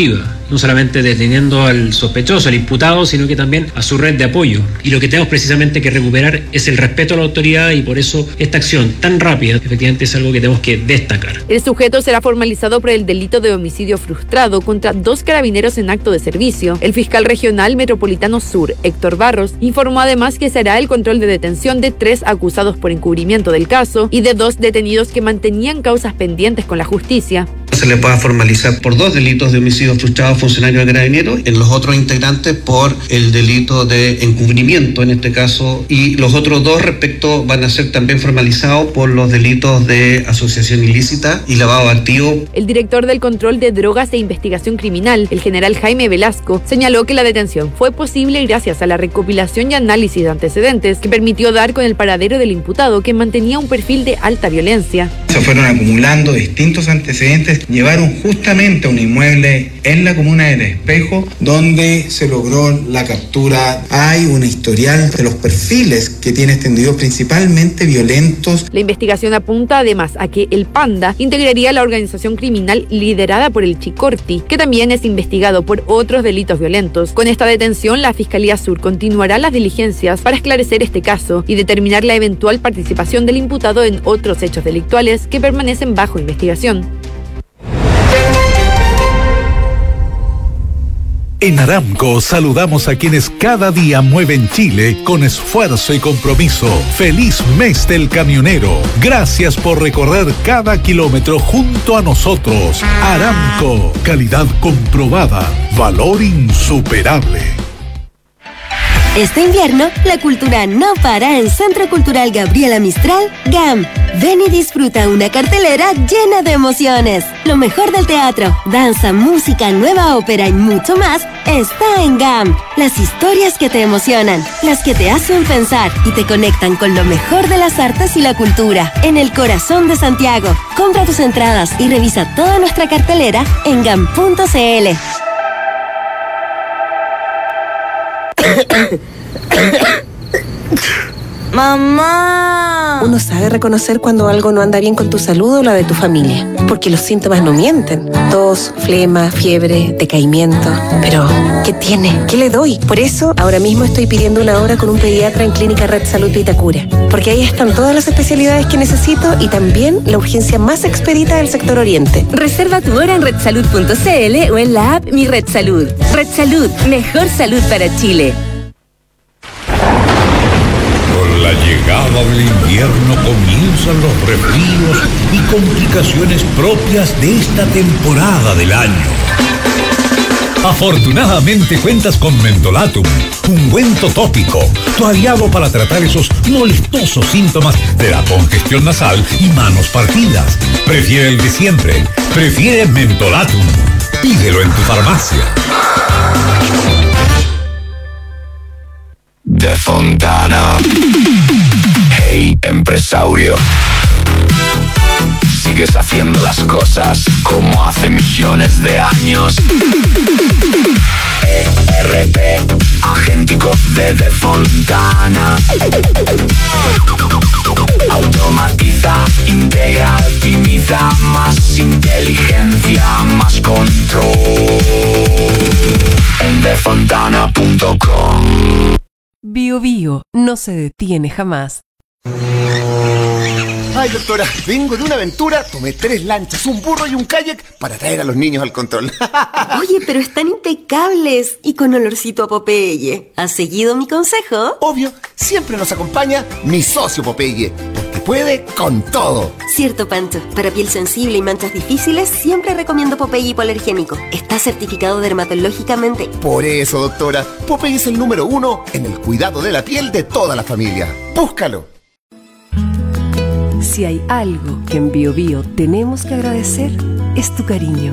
no solamente deteniendo al sospechoso, al imputado, sino que también a su red de apoyo. Y lo que tenemos precisamente que recuperar es el respeto a la autoridad, y por eso esta acción tan rápida efectivamente es algo que tenemos que destacar. El sujeto será formalizado por el delito de homicidio frustrado contra dos carabineros en acto de servicio. El fiscal regional metropolitano sur, Héctor Barros, informó además que se hará el control de detención de tres acusados por encubrimiento del caso y de dos detenidos que mantenían causas pendientes con la justicia. Se le pueda formalizar por dos delitos de homicidio frustrado a funcionario de Carabineros, en los otros integrantes por el delito de encubrimiento en este caso, y los otros dos respecto van a ser también formalizados por los delitos de asociación ilícita y lavado de activos. El director del Control de Drogas e Investigación Criminal, el general Jaime Velasco, señaló que la detención fue posible gracias a la recopilación y análisis de antecedentes que permitió dar con el paradero del imputado, que mantenía un perfil de alta violencia. Se fueron acumulando distintos antecedentes, llevaron justamente a un inmueble en la comuna del Espejo, donde se logró la captura. Hay un historial de los perfiles que tiene este individuo, principalmente violentos. La investigación apunta además a que el Panda integraría la organización criminal liderada por el Chicorti, que también es investigado por otros delitos violentos. Con esta detención, la Fiscalía Sur continuará las diligencias para esclarecer este caso y determinar la eventual participación del imputado en otros hechos delictuales que permanecen bajo investigación. En Aramco saludamos a quienes cada día mueven Chile con esfuerzo y compromiso. ¡Feliz mes del camionero! Gracias por recorrer cada kilómetro junto a nosotros. Aramco, calidad comprobada, valor insuperable. Este invierno, la cultura no para en Centro Cultural Gabriela Mistral, G A M. Ven y disfruta una cartelera llena de emociones. Lo mejor del teatro, danza, música, nueva ópera y mucho más está en G A M. Las historias que te emocionan, las que te hacen pensar y te conectan con lo mejor de las artes y la cultura. En el corazón de Santiago. Compra tus entradas y revisa toda nuestra cartelera en gam punto cl. ¡Mamá! Uno sabe reconocer cuando algo no anda bien con tu salud o la de tu familia, porque los síntomas no mienten. Tos, flema, fiebre, decaimiento. Pero, ¿qué tiene? ¿Qué le doy? Por eso, ahora mismo estoy pidiendo una hora con un pediatra en Clínica Red Salud Vitacura, porque ahí están todas las especialidades que necesito y también la urgencia más expedita del sector oriente. Reserva tu hora en red salud punto cl o en la app Mi Red Salud. Red Salud, mejor salud para Chile. La llegada del invierno comienzan los resfríos y complicaciones propias de esta temporada del año. Afortunadamente cuentas con Mentolatum, ungüento tópico, tu aliado para tratar esos molestosos síntomas de la congestión nasal y manos partidas. Prefiere el de siempre, prefiere Mentolatum. Pídelo en tu farmacia. De Fontana. Hey, empresario. Sigues haciendo las cosas como hace millones de años. E R P, agéntico de De Fontana. Automatiza, integra, optimiza, más inteligencia, más control. En de fontana punto com. Bio Bio no se detiene jamás. Ay, doctora, vengo de una aventura, tomé tres lanchas, un burro y un kayak para traer a los niños al control. Oye, pero están impecables y con olorcito a Popeye. ¿Has seguido mi consejo? Obvio, siempre nos acompaña mi socio Popeye, porque puede con todo. Cierto, Pancho. Para piel sensible y manchas difíciles, siempre recomiendo Popeye hipoalergénico. Está certificado dermatológicamente. Por eso, doctora, Popeye es el número uno en el cuidado de la piel de toda la familia. ¡Búscalo! Si hay algo que en Bio Bio tenemos que agradecer, es tu cariño.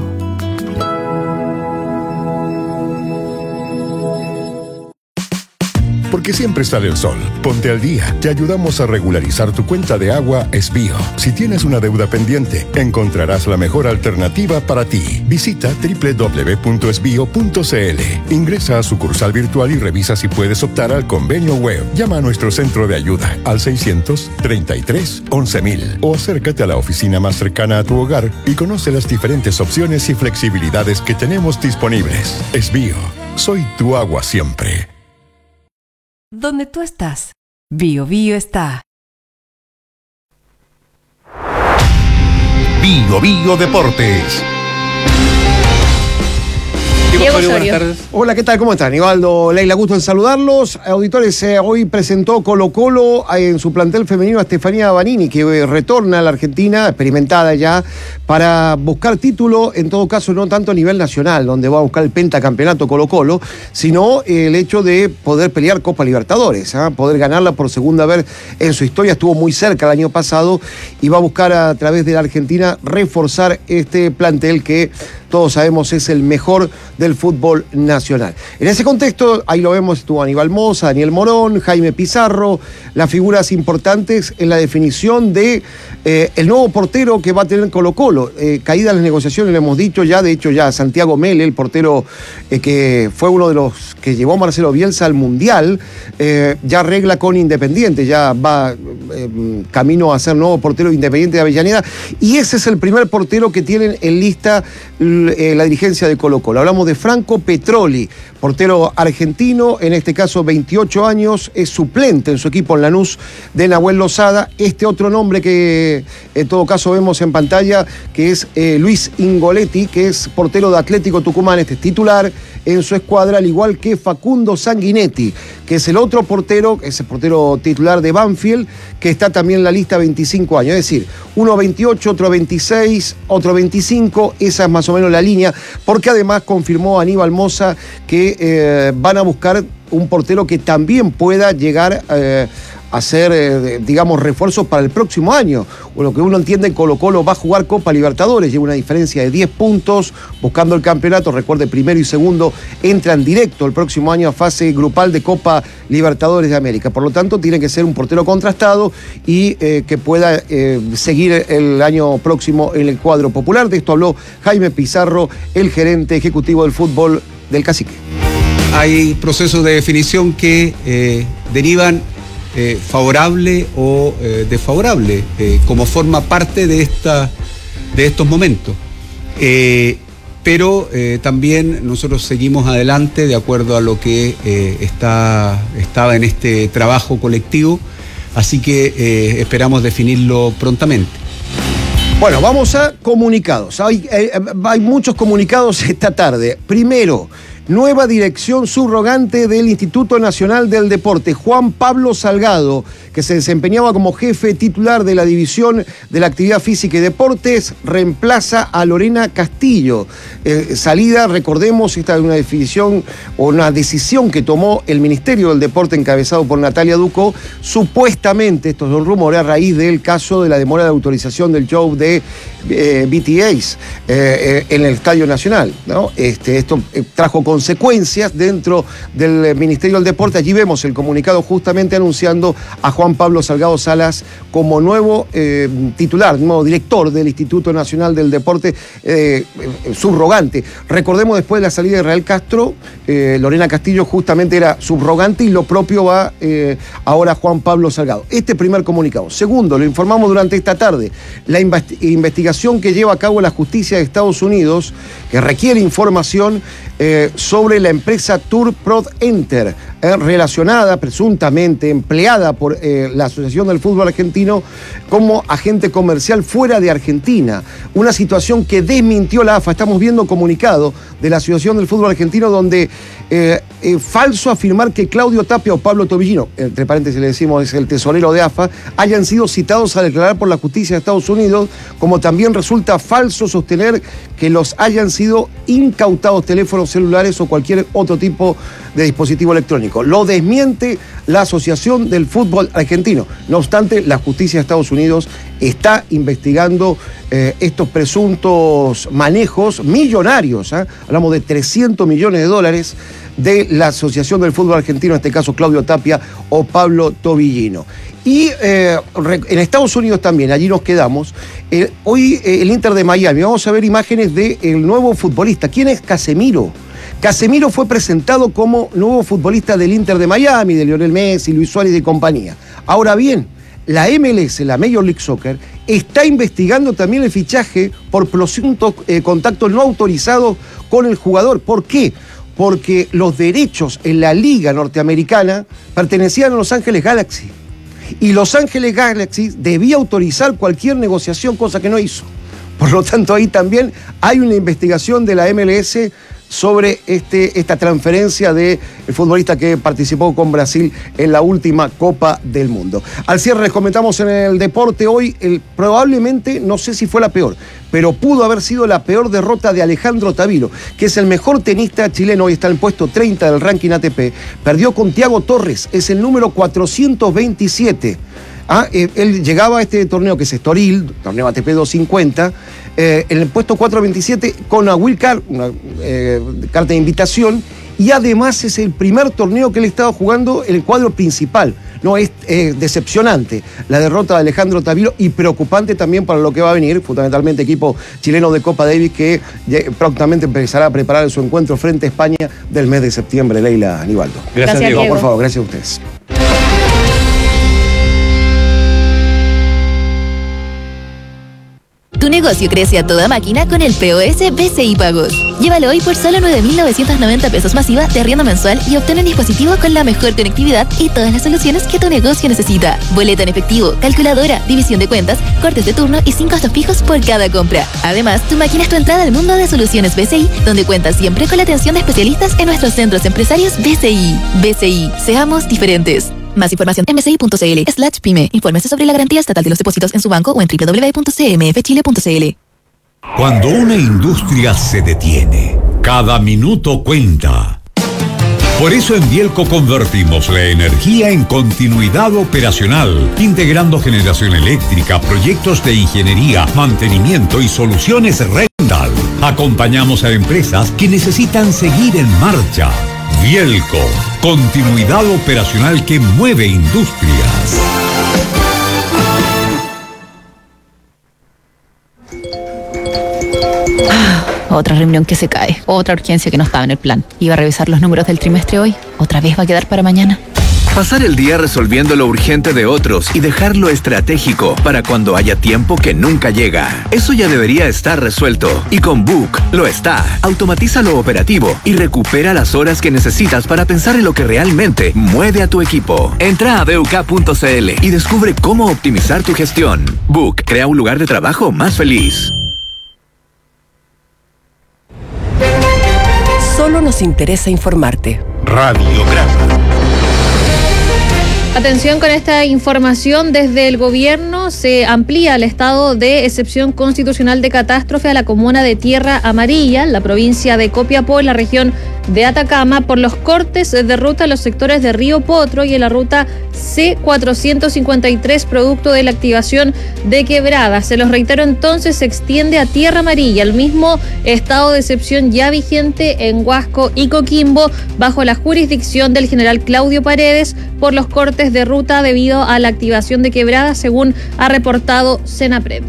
porque siempre sale el sol. Ponte al día, te ayudamos a regularizar tu cuenta de agua Esbío. Si tienes una deuda pendiente, encontrarás la mejor alternativa para ti. Visita doble u doble u doble u punto esbío punto c l. Ingresa a sucursal virtual y revisa si puedes optar al convenio web. Llama a nuestro centro de ayuda al seiscientos treinta y tres once mil o acércate a la oficina más cercana a tu hogar y conoce las diferentes opciones y flexibilidades que tenemos disponibles. Esbío, soy tu agua siempre. Donde tú estás, Bio Bio está. Bio Bio Deportes. Diego Osorio. Hola, ¿qué tal? ¿Cómo están? Nivaldo, Leila, gusto en saludarlos. Auditores, eh, hoy presentó Colo Colo eh, en su plantel femenino a Estefanía Banini, que eh, retorna a la Argentina, experimentada ya, para buscar título, en todo caso no tanto a nivel nacional, donde va a buscar el pentacampeonato Colo Colo, sino eh, el hecho de poder pelear Copa Libertadores, ¿eh? Poder ganarla por segunda vez en su historia. Estuvo muy cerca el año pasado y va a buscar a través de la Argentina reforzar este plantel que todos sabemos es el mejor del fútbol nacional. En ese contexto, ahí lo vemos, estuvo Aníbal Mosa, Daniel Morón, Jaime Pizarro, las figuras importantes en la definición de eh, el nuevo portero que va a tener Colo Colo. Eh, caídas las negociaciones, lo hemos dicho ya, de hecho ya Santiago Mele, el portero eh, que fue uno de los que llevó a Marcelo Bielsa al Mundial, eh, ya arregla con Independiente, ya va eh, camino a ser nuevo portero Independiente de Avellaneda, y ese es el primer portero que tienen en lista eh, la dirigencia de Colo Colo. Hablamos de Franco Petroli, portero argentino, en este caso veintiocho años, es suplente en su equipo en Lanús de Nahuel Lozada. Este otro nombre que en todo caso vemos en pantalla, que es eh, Luis Ingoletti, que es portero de Atlético Tucumán, este es titular en su escuadra, al igual que Facundo Sanguinetti, que es el otro portero, es el portero titular de Banfield, que está también en la lista, veinticinco años, es decir, uno veintiocho, otro veintiséis, otro veinticinco, esa es más o menos la línea, porque además confirmó Aníbal Mosa que eh, van a buscar un portero que también pueda llegar eh, a hacer, eh, digamos, refuerzos para el próximo año. O lo que uno entiende, Colo Colo va a jugar Copa Libertadores, lleva una diferencia de diez puntos, buscando el campeonato. Recuerde, primero y segundo entran directo el próximo año a fase grupal de Copa Libertadores de América. Por lo tanto, tiene que ser un portero contrastado y eh, que pueda eh, seguir el año próximo en el cuadro popular. De esto habló Jaime Pizarro, el gerente ejecutivo del fútbol del Cacique. Hay procesos de definición que eh, derivan eh, favorable o eh, desfavorable, eh, como forma parte de, esta, de estos momentos. Eh, pero eh, también nosotros seguimos adelante de acuerdo a lo que eh, está, estaba en este trabajo colectivo, así que eh, esperamos definirlo prontamente. Bueno, vamos a comunicados. Hay, hay, hay muchos comunicados esta tarde. Primero, nueva dirección subrogante del Instituto Nacional del Deporte. Juan Pablo Salgado, que se desempeñaba como jefe titular de la División de la Actividad Física y Deportes, reemplaza a Lorena Castillo. Eh, salida, recordemos, esta es una definición o una decisión que tomó el Ministerio del Deporte encabezado por Natalia Ducó, supuestamente, estos son rumores, a raíz del caso de la demora de autorización del show de eh, B T S eh, eh, en el Estadio Nacional, ¿no? Este, esto eh, trajo consecuencias dentro del Ministerio del Deporte. Allí vemos el comunicado justamente anunciando a Juan Pablo Salgado Salas como nuevo eh, titular, nuevo director del Instituto Nacional del Deporte, eh, subrogante. Recordemos, después de la salida de Israel Castro, eh, Lorena Castillo justamente era subrogante y lo propio va eh, ahora Juan Pablo Salgado. Este primer comunicado. Segundo, lo informamos durante esta tarde, la investigación que lleva a cabo la justicia de Estados Unidos, que requiere información eh, sobre la empresa Tour Prod Enter, eh, relacionada, presuntamente empleada por eh, la Asociación del Fútbol Argentino como agente comercial fuera de Argentina. Una situación que desmintió la A F A. Estamos viendo comunicado de la Asociación del Fútbol Argentino donde eh, eh, falso afirmar que Claudio Tapia o Pablo Tobillino, entre paréntesis le decimos es el tesorero de A F A, hayan sido citados a declarar por la justicia de Estados Unidos, como también resulta falso sostener que los hayan sido incautados teléfonos celulares o cualquier otro tipo de dispositivo electrónico. Lo desmiente la Asociación del Fútbol Argentino. No obstante, la justicia de Estados Unidos está investigando eh, estos presuntos manejos millonarios, ¿eh? Hablamos de trescientos millones de dólares de la Asociación del Fútbol Argentino, en este caso Claudio Tapia o Pablo Tobillino. Y eh, en Estados Unidos también, allí nos quedamos. Eh, hoy eh, el Inter de Miami, vamos a ver imágenes del nuevo futbolista. ¿Quién es Casemiro? Casemiro fue presentado como nuevo futbolista del Inter de Miami, de Lionel Messi, Luis Suárez y compañía. Ahora bien, la M L S, la Major League Soccer, está investigando también el fichaje por presuntos eh, contactos no autorizados con el jugador. ¿Por qué? Porque los derechos en la liga norteamericana pertenecían a Los Ángeles Galaxy. Y Los Ángeles Galaxy debía autorizar cualquier negociación, cosa que no hizo. Por lo tanto, ahí también hay una investigación de la M L S sobre este, esta transferencia del futbolista que participó con Brasil en la última Copa del Mundo. Al cierre les comentamos en el deporte hoy, el, probablemente, no sé si fue la peor, pero pudo haber sido la peor derrota de Alejandro Tavilo, que es el mejor tenista chileno, hoy está en el puesto treinta del ranking A T P. Perdió con Thiago Torres, es el número cuatrocientos veintisiete. Ah, eh, él llegaba a este torneo que es Estoril, torneo A T P doscientos cincuenta, eh, en el puesto cuatrocientos veintisiete con una wildcard, una eh, carta de invitación, y además es el primer torneo que él estaba jugando en el cuadro principal. No, es eh, decepcionante la derrota de Alejandro Tavilo y preocupante también para lo que va a venir, fundamentalmente equipo chileno de Copa Davis que eh, prontamente empezará a preparar su encuentro frente a España del mes de septiembre. Leila Aníbaldo. Gracias, gracias Diego. Diego. Por favor, gracias a ustedes. Tu negocio crece a toda máquina con el P O S B C I Pagos. Llévalo hoy por solo nueve mil novecientos noventa pesos masiva de arriendo mensual y obtén un dispositivo con la mejor conectividad y todas las soluciones que tu negocio necesita. Boleta en efectivo, calculadora, división de cuentas, cortes de turno y sin costos fijos por cada compra. Además, tu máquina es tu entrada al mundo de soluciones B C I, donde cuentas siempre con la atención de especialistas en nuestros centros empresarios B C I. B C I, seamos diferentes. Más información en bci.cl slash pyme. Infórmese sobre la garantía estatal de los depósitos en su banco o en doble u doble u doble u punto c m f chile punto c l. Cuando una industria se detiene, cada minuto cuenta. Por eso en Bielco convertimos la energía en continuidad operacional, integrando generación eléctrica, proyectos de ingeniería, mantenimiento y soluciones rental. Acompañamos a empresas que necesitan seguir en marcha. Bielco, continuidad operacional que mueve industrias. Ah, otra reunión que se cae, otra urgencia que no estaba en el plan. Iba a revisar los números del trimestre hoy, otra vez va a quedar para mañana. Pasar el día resolviendo lo urgente de otros y dejar lo estratégico para cuando haya tiempo que nunca llega. Eso ya debería estar resuelto. Y con Book lo está. Automatiza lo operativo y recupera las horas que necesitas para pensar en lo que realmente mueve a tu equipo. Entra a b u k punto c l y descubre cómo optimizar tu gestión. Book crea un lugar de trabajo más feliz. Solo nos interesa informarte. Radiograma. Atención con esta información, desde el gobierno se amplía el estado de excepción constitucional de catástrofe a la comuna de Tierra Amarilla, la provincia de Copiapó, en la región de Atacama, por los cortes de ruta en los sectores de Río Potro y en la ruta C cuatrocientos cincuenta y tres, producto de la activación de quebradas. Se los reitero entonces, se extiende a Tierra Amarilla el mismo estado de excepción ya vigente en Huasco y Coquimbo, bajo la jurisdicción del general Claudio Paredes, por los cortes de ruta debido a la activación de quebradas, según ha reportado Senapred.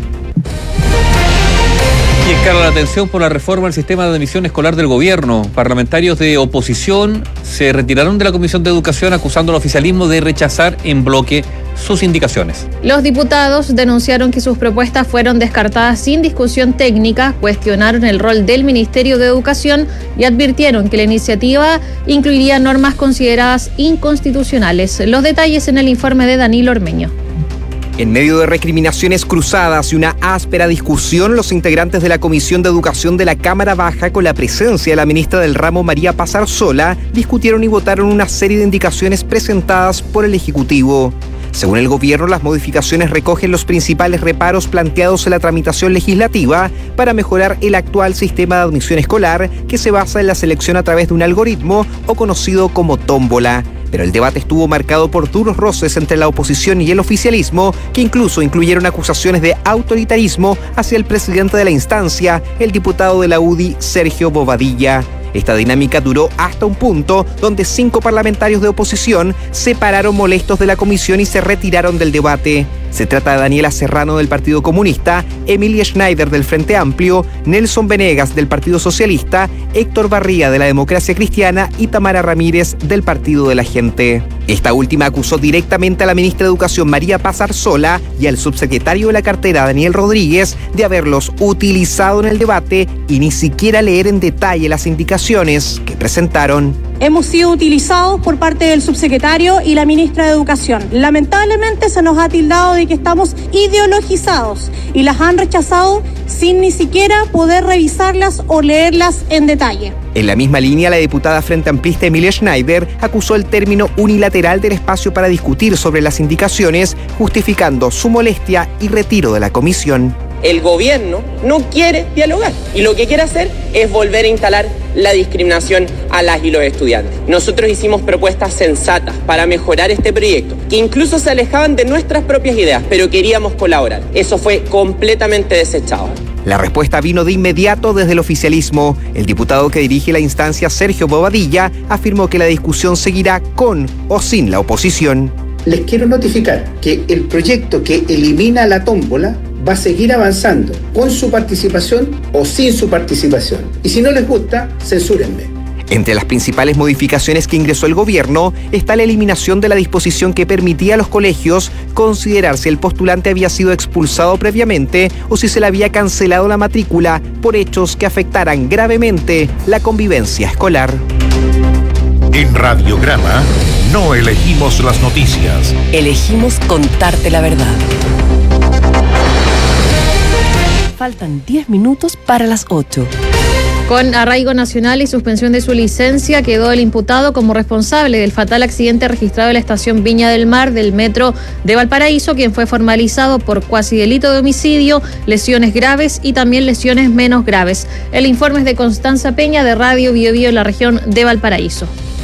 Y escala la atención por la reforma al sistema de admisión escolar del gobierno. Parlamentarios de oposición se retiraron de la Comisión de Educación acusando al oficialismo de rechazar en bloque sus indicaciones. Los diputados denunciaron que sus propuestas fueron descartadas sin discusión técnica, cuestionaron el rol del Ministerio de Educación y advirtieron que la iniciativa incluiría normas consideradas inconstitucionales. Los detalles en el informe de Danilo Ormeño. En medio de recriminaciones cruzadas y una áspera discusión, los integrantes de la Comisión de Educación de la Cámara Baja, con la presencia de la ministra del ramo María Pazarsola, discutieron y votaron una serie de indicaciones presentadas por el Ejecutivo. Según el gobierno, las modificaciones recogen los principales reparos planteados en la tramitación legislativa para mejorar el actual sistema de admisión escolar, que se basa en la selección a través de un algoritmo o conocido como tómbola. Pero el debate estuvo marcado por duros roces entre la oposición y el oficialismo, que incluso incluyeron acusaciones de autoritarismo hacia el presidente de la instancia, el diputado de la U D I, Sergio Bobadilla. Esta dinámica duró hasta un punto donde cinco parlamentarios de oposición se pararon molestos de la comisión y se retiraron del debate. Se trata de Daniela Serrano del Partido Comunista, Emilia Schneider del Frente Amplio, Nelson Venegas del Partido Socialista, Héctor Barría de la Democracia Cristiana y Tamara Ramírez del Partido de la Gente. Esta última acusó directamente a la ministra de Educación María Paz Arzola y al subsecretario de la cartera Daniel Rodríguez de haberlos utilizado en el debate y ni siquiera leer en detalle las indicaciones que presentaron. Hemos sido utilizados por parte del subsecretario y la ministra de Educación. Lamentablemente se nos ha tildado de que estamos ideologizados y las han rechazado sin ni siquiera poder revisarlas o leerlas en detalle. En la misma línea, la diputada frente amplista Emilia Schneider acusó el término unilateral del espacio para discutir sobre las indicaciones, justificando su molestia y retiro de la comisión. El gobierno no quiere dialogar y lo que quiere hacer es volver a instalar la discriminación a las y los estudiantes. Nosotros hicimos propuestas sensatas para mejorar este proyecto, que incluso se alejaban de nuestras propias ideas, pero queríamos colaborar. Eso fue completamente desechado. La respuesta vino de inmediato desde el oficialismo. El diputado que dirige la instancia, Sergio Bobadilla, afirmó que la discusión seguirá con o sin la oposición. Les quiero notificar que el proyecto que elimina la tómbola va a seguir avanzando, con su participación o sin su participación. Y si no les gusta, censúrenme. Entre las principales modificaciones que ingresó el gobierno está la eliminación de la disposición que permitía a los colegios considerar si el postulante había sido expulsado previamente o si se le había cancelado la matrícula por hechos que afectaran gravemente la convivencia escolar. En Radiograma no elegimos las noticias. Elegimos contarte la verdad. Faltan diez minutos para las ocho. Con arraigo nacional y suspensión de su licencia, quedó el imputado como responsable del fatal accidente registrado en la estación Viña del Mar del metro de Valparaíso, quien fue formalizado por cuasi delito de homicidio, lesiones graves y también lesiones menos graves. El informe es de Constanza Peña, de Radio Bio Bio en la región de Valparaíso.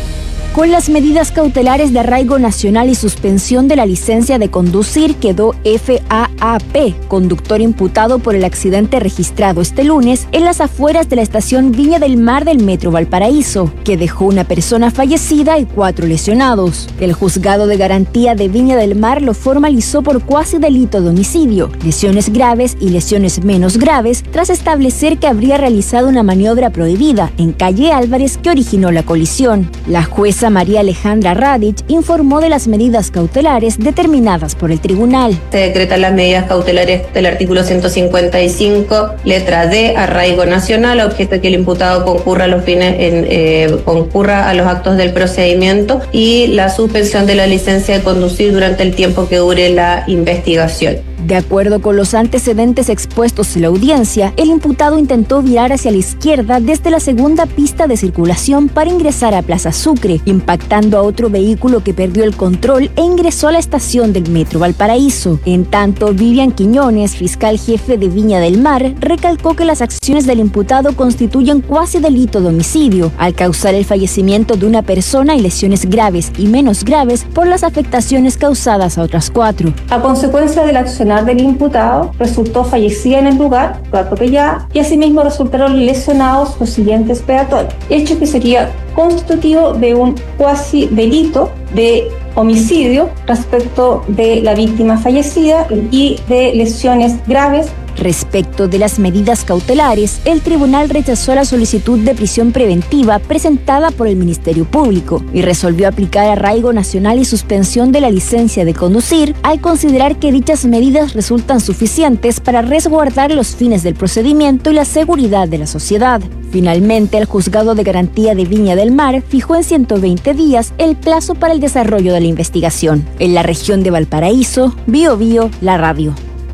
Con las medidas cautelares de arraigo nacional y suspensión de la licencia de conducir, quedó F A A P, conductor imputado por el accidente registrado este lunes en las afueras de la estación Viña del Mar del metro Valparaíso, que dejó una persona fallecida y cuatro lesionados. El juzgado de garantía de Viña del Mar lo formalizó por cuasi delito de homicidio, lesiones graves y lesiones menos graves, tras establecer que habría realizado una maniobra prohibida en calle Álvarez que originó la colisión. La jueza María Alejandra Radich informó de las medidas cautelares determinadas por el tribunal. Se decretan las medidas cautelares del artículo ciento cincuenta y cinco, letra D, arraigo nacional, objeto de que el imputado concurra a los fines en, eh, concurra a los actos del procedimiento, y la suspensión de la licencia de conducir durante el tiempo que dure la investigación. De acuerdo con los antecedentes expuestos en la audiencia, el imputado intentó virar hacia la izquierda desde la segunda pista de circulación para ingresar a Plaza Sucre, impactando a otro vehículo que perdió el control e ingresó a la estación del metro Valparaíso. En tanto, Vivian Quiñones, fiscal jefe de Viña del Mar, recalcó que las acciones del imputado constituyen cuasi delito de homicidio, al causar el fallecimiento de una persona y lesiones graves y menos graves por las afectaciones causadas a otras cuatro. A consecuencia del accionar del imputado, resultó fallecida en el lugar, fue atropellada, y asimismo resultaron lesionados los siguientes peatones, hecho que sería constitutivo de un cuasi delito de homicidio respecto de la víctima fallecida y de lesiones graves. Respecto de las medidas cautelares, el tribunal rechazó la solicitud de prisión preventiva presentada por el Ministerio Público y resolvió aplicar arraigo nacional y suspensión de la licencia de conducir al considerar que dichas medidas resultan suficientes para resguardar los fines del procedimiento y la seguridad de la sociedad. Finalmente, el Juzgado de Garantía de Viña del Mar fijó en ciento veinte días el plazo para el desarrollo de la investigación. En la región de Valparaíso, Bio Bio, la radio.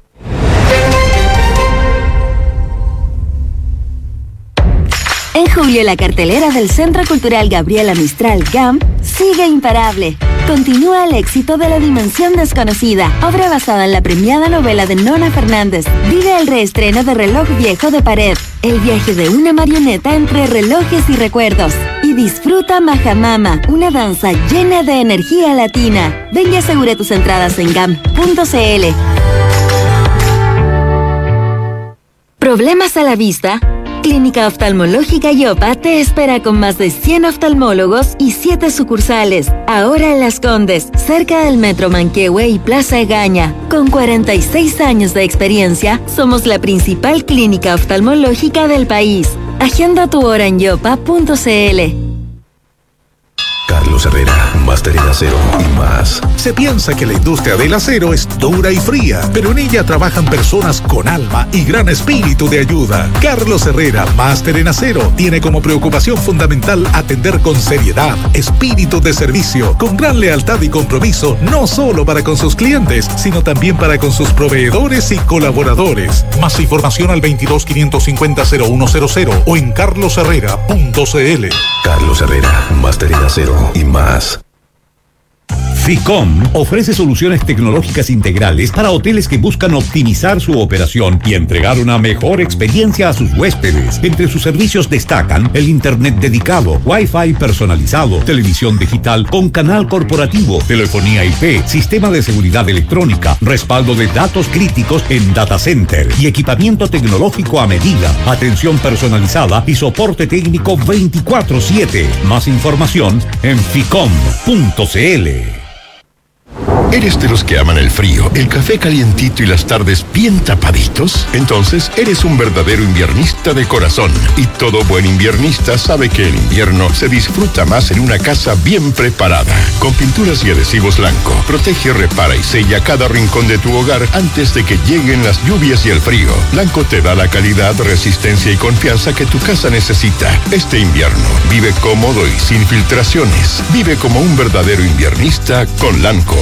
En julio, la cartelera del Centro Cultural Gabriela Mistral GAM sigue imparable. Continúa el éxito de La Dimensión Desconocida, obra basada en la premiada novela de Nona Fernández. Vive el reestreno de Reloj Viejo de Pared, el viaje de una marioneta entre relojes y recuerdos. Y disfruta Majamama, una danza llena de energía latina. Ven y asegura tus entradas en gam punto c l. ¿Problemas a la vista? Clínica Oftalmológica Yopa te espera con más de cien oftalmólogos y siete sucursales. Ahora en Las Condes, cerca del Metro Manquehue y Plaza Egaña. Con cuarenta y seis años de experiencia, somos la principal clínica oftalmológica del país. Agenda tu hora en yopa punto cl. Carlos Herrera, máster en acero y más. Se piensa que la industria del acero es dura y fría, pero en ella trabajan personas con alma y gran espíritu de ayuda. Carlos Herrera, máster en acero, tiene como preocupación fundamental atender con seriedad, espíritu de servicio, con gran lealtad y compromiso, no solo para con sus clientes, sino también para con sus proveedores y colaboradores. Más información al veintidós, quinientos cincuenta, cero uno cero cero o en carlos herrera punto cl. Carlos Herrera, máster en acero y más. Ficom ofrece soluciones tecnológicas integrales para hoteles que buscan optimizar su operación y entregar una mejor experiencia a sus huéspedes. Entre sus servicios destacan el internet dedicado, Wi-Fi personalizado, televisión digital con canal corporativo, telefonía I P, sistema de seguridad electrónica, respaldo de datos críticos en data center y equipamiento tecnológico a medida, atención personalizada y soporte técnico veinticuatro siete. Más información en ficom punto cl. ¿Eres de los que aman el frío, el café calientito y las tardes bien tapaditos? Entonces eres un verdadero inviernista de corazón. Y todo buen inviernista sabe que el invierno se disfruta más en una casa bien preparada. Con pinturas y adhesivos Lanco, protege, repara y sella cada rincón de tu hogar antes de que lleguen las lluvias y el frío. Lanco te da la calidad, resistencia y confianza que tu casa necesita. Este invierno, vive cómodo y sin filtraciones. Vive como un verdadero inviernista con Lanco.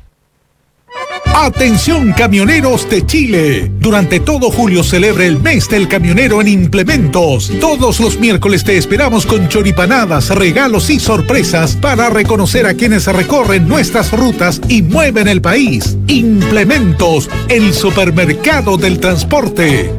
Atención camioneros de Chile. Durante todo julio celebra el mes del camionero en Implementos. Todos los miércoles te esperamos con choripanadas, regalos y sorpresas para reconocer a quienes recorren nuestras rutas y mueven el país. Implementos, el supermercado del transporte.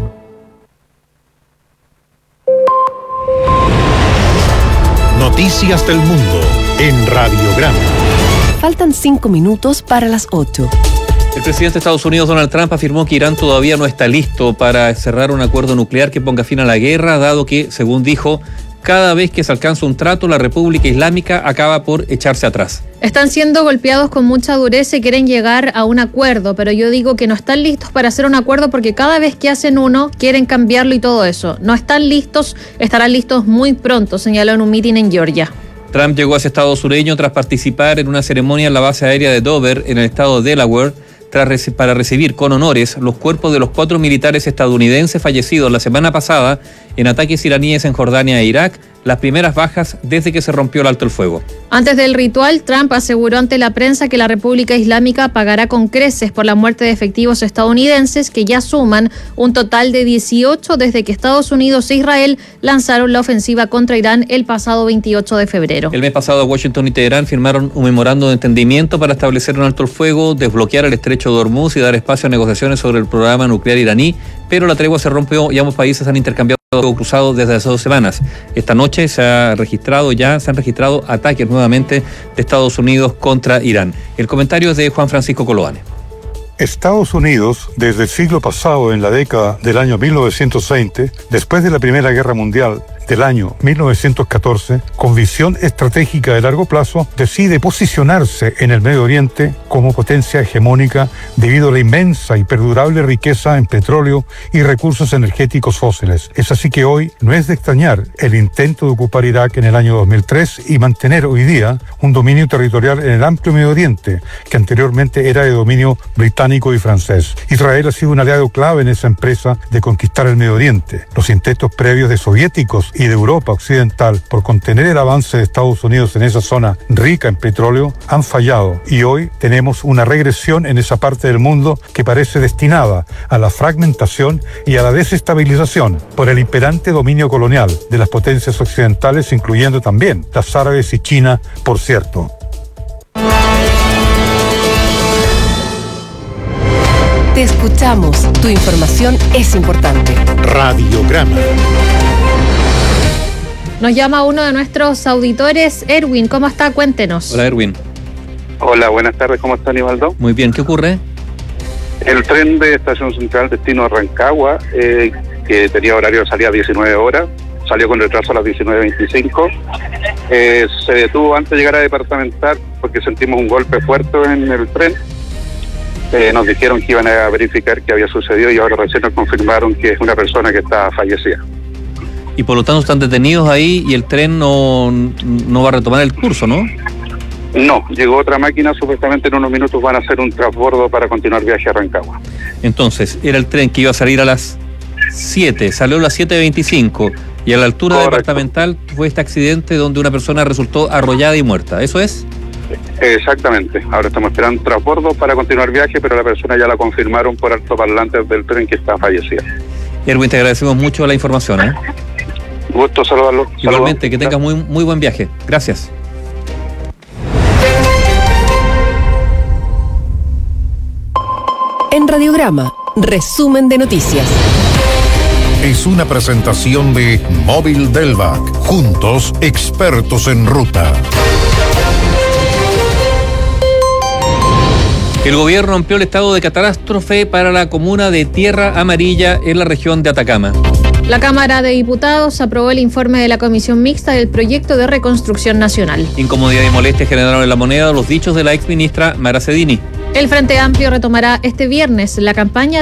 Noticias del mundo en Radiograma. Faltan cinco minutos para las ocho. El presidente de Estados Unidos, Donald Trump, afirmó que Irán todavía no está listo para cerrar un acuerdo nuclear que ponga fin a la guerra, dado que, según dijo, cada vez que se alcanza un trato, la República Islámica acaba por echarse atrás. Están siendo golpeados con mucha dureza y quieren llegar a un acuerdo, pero yo digo que no están listos para hacer un acuerdo porque cada vez que hacen uno, quieren cambiarlo y todo eso. No están listos, estarán listos muy pronto, señaló en un mitin en Georgia. Trump llegó a ese estado sureño tras participar en una ceremonia en la base aérea de Dover, en el estado de Delaware, tras, para recibir con honores los cuerpos de los cuatro militares estadounidenses fallecidos la semana pasada en ataques iraníes en Jordania e Irak, las primeras bajas desde que se rompió el alto el fuego. Antes del ritual, Trump aseguró ante la prensa que la República Islámica pagará con creces por la muerte de efectivos estadounidenses, que ya suman un total de dieciocho desde que Estados Unidos e Israel lanzaron la ofensiva contra Irán el pasado veintiocho de febrero. El mes pasado, Washington y Teherán firmaron un memorándum de entendimiento para establecer un alto el fuego, desbloquear el estrecho de Hormuz y dar espacio a negociaciones sobre el programa nuclear iraní, pero la tregua se rompió y ambos países han intercambiado cruzado desde hace dos semanas. Esta noche se ha registrado ya, se han registrado ataques nuevamente de Estados Unidos contra Irán. El comentario es de Juan Francisco Coloane. Estados Unidos, desde el siglo pasado, en la década del año mil novecientos veinte, después de la Primera Guerra Mundial del año mil novecientos catorce, con visión estratégica de largo plazo, decide posicionarse en el Medio Oriente como potencia hegemónica debido a la inmensa y perdurable riqueza en petróleo y recursos energéticos fósiles. Es así que hoy no es de extrañar el intento de ocupar Irak en el año dos mil tres y mantener hoy día un dominio territorial en el amplio Medio Oriente, que anteriormente era de dominio británico y francés. Israel ha sido un aliado clave en esa empresa de conquistar el Medio Oriente. Los intentos previos de soviéticos y de Europa Occidental por contener el avance de Estados Unidos en esa zona rica en petróleo han fallado y hoy tenemos una regresión en esa parte del mundo que parece destinada a la fragmentación y a la desestabilización por el imperante dominio colonial de las potencias occidentales, incluyendo también las árabes y China, por cierto. Te escuchamos. Tu información es importante. Radiograma. Nos llama uno de nuestros auditores, Erwin. ¿Cómo está? Cuéntenos. Hola, Erwin. Hola, buenas tardes. ¿Cómo está, Aníbaldo? Muy bien. ¿Qué ocurre? El tren de Estación Central destino a Rancagua eh, que tenía horario de salida a diecinueve horas, salió con retraso a las diecinueve veinticinco. Eh, se detuvo antes de llegar a Departamental porque sentimos un golpe fuerte en el tren. Eh, nos dijeron que iban a verificar qué había sucedido y ahora recién nos confirmaron que es una persona que está fallecida. Y por lo tanto están detenidos ahí y el tren no, no va a retomar el curso, ¿no? No, llegó otra máquina, supuestamente en unos minutos van a hacer un transbordo para continuar viaje a Rancagua. Entonces, era el tren que iba a salir a las siete, salió a las siete veinticinco y a la altura de Departamental fue este accidente donde una persona resultó arrollada y muerta, ¿eso es? Exactamente, ahora estamos esperando transbordo para continuar viaje, pero la persona ya la confirmaron por altoparlantes del tren que está fallecida. Erwin, te agradecemos mucho la información, ¿eh? Gusto saludarlo. Igualmente, que tengas muy, muy buen viaje. Gracias. En Radiograma, resumen de noticias. Es una presentación de Móvil Delvac. Juntos, expertos en ruta. El gobierno amplió el estado de catástrofe para la comuna de Tierra Amarilla en la región de Atacama. La Cámara de Diputados aprobó el informe de la Comisión Mixta del Proyecto de Reconstrucción Nacional. Incomodidad y molestia generaron en La Moneda los dichos de la exministra Mara Cedini. El Frente Amplio retomará este viernes la campaña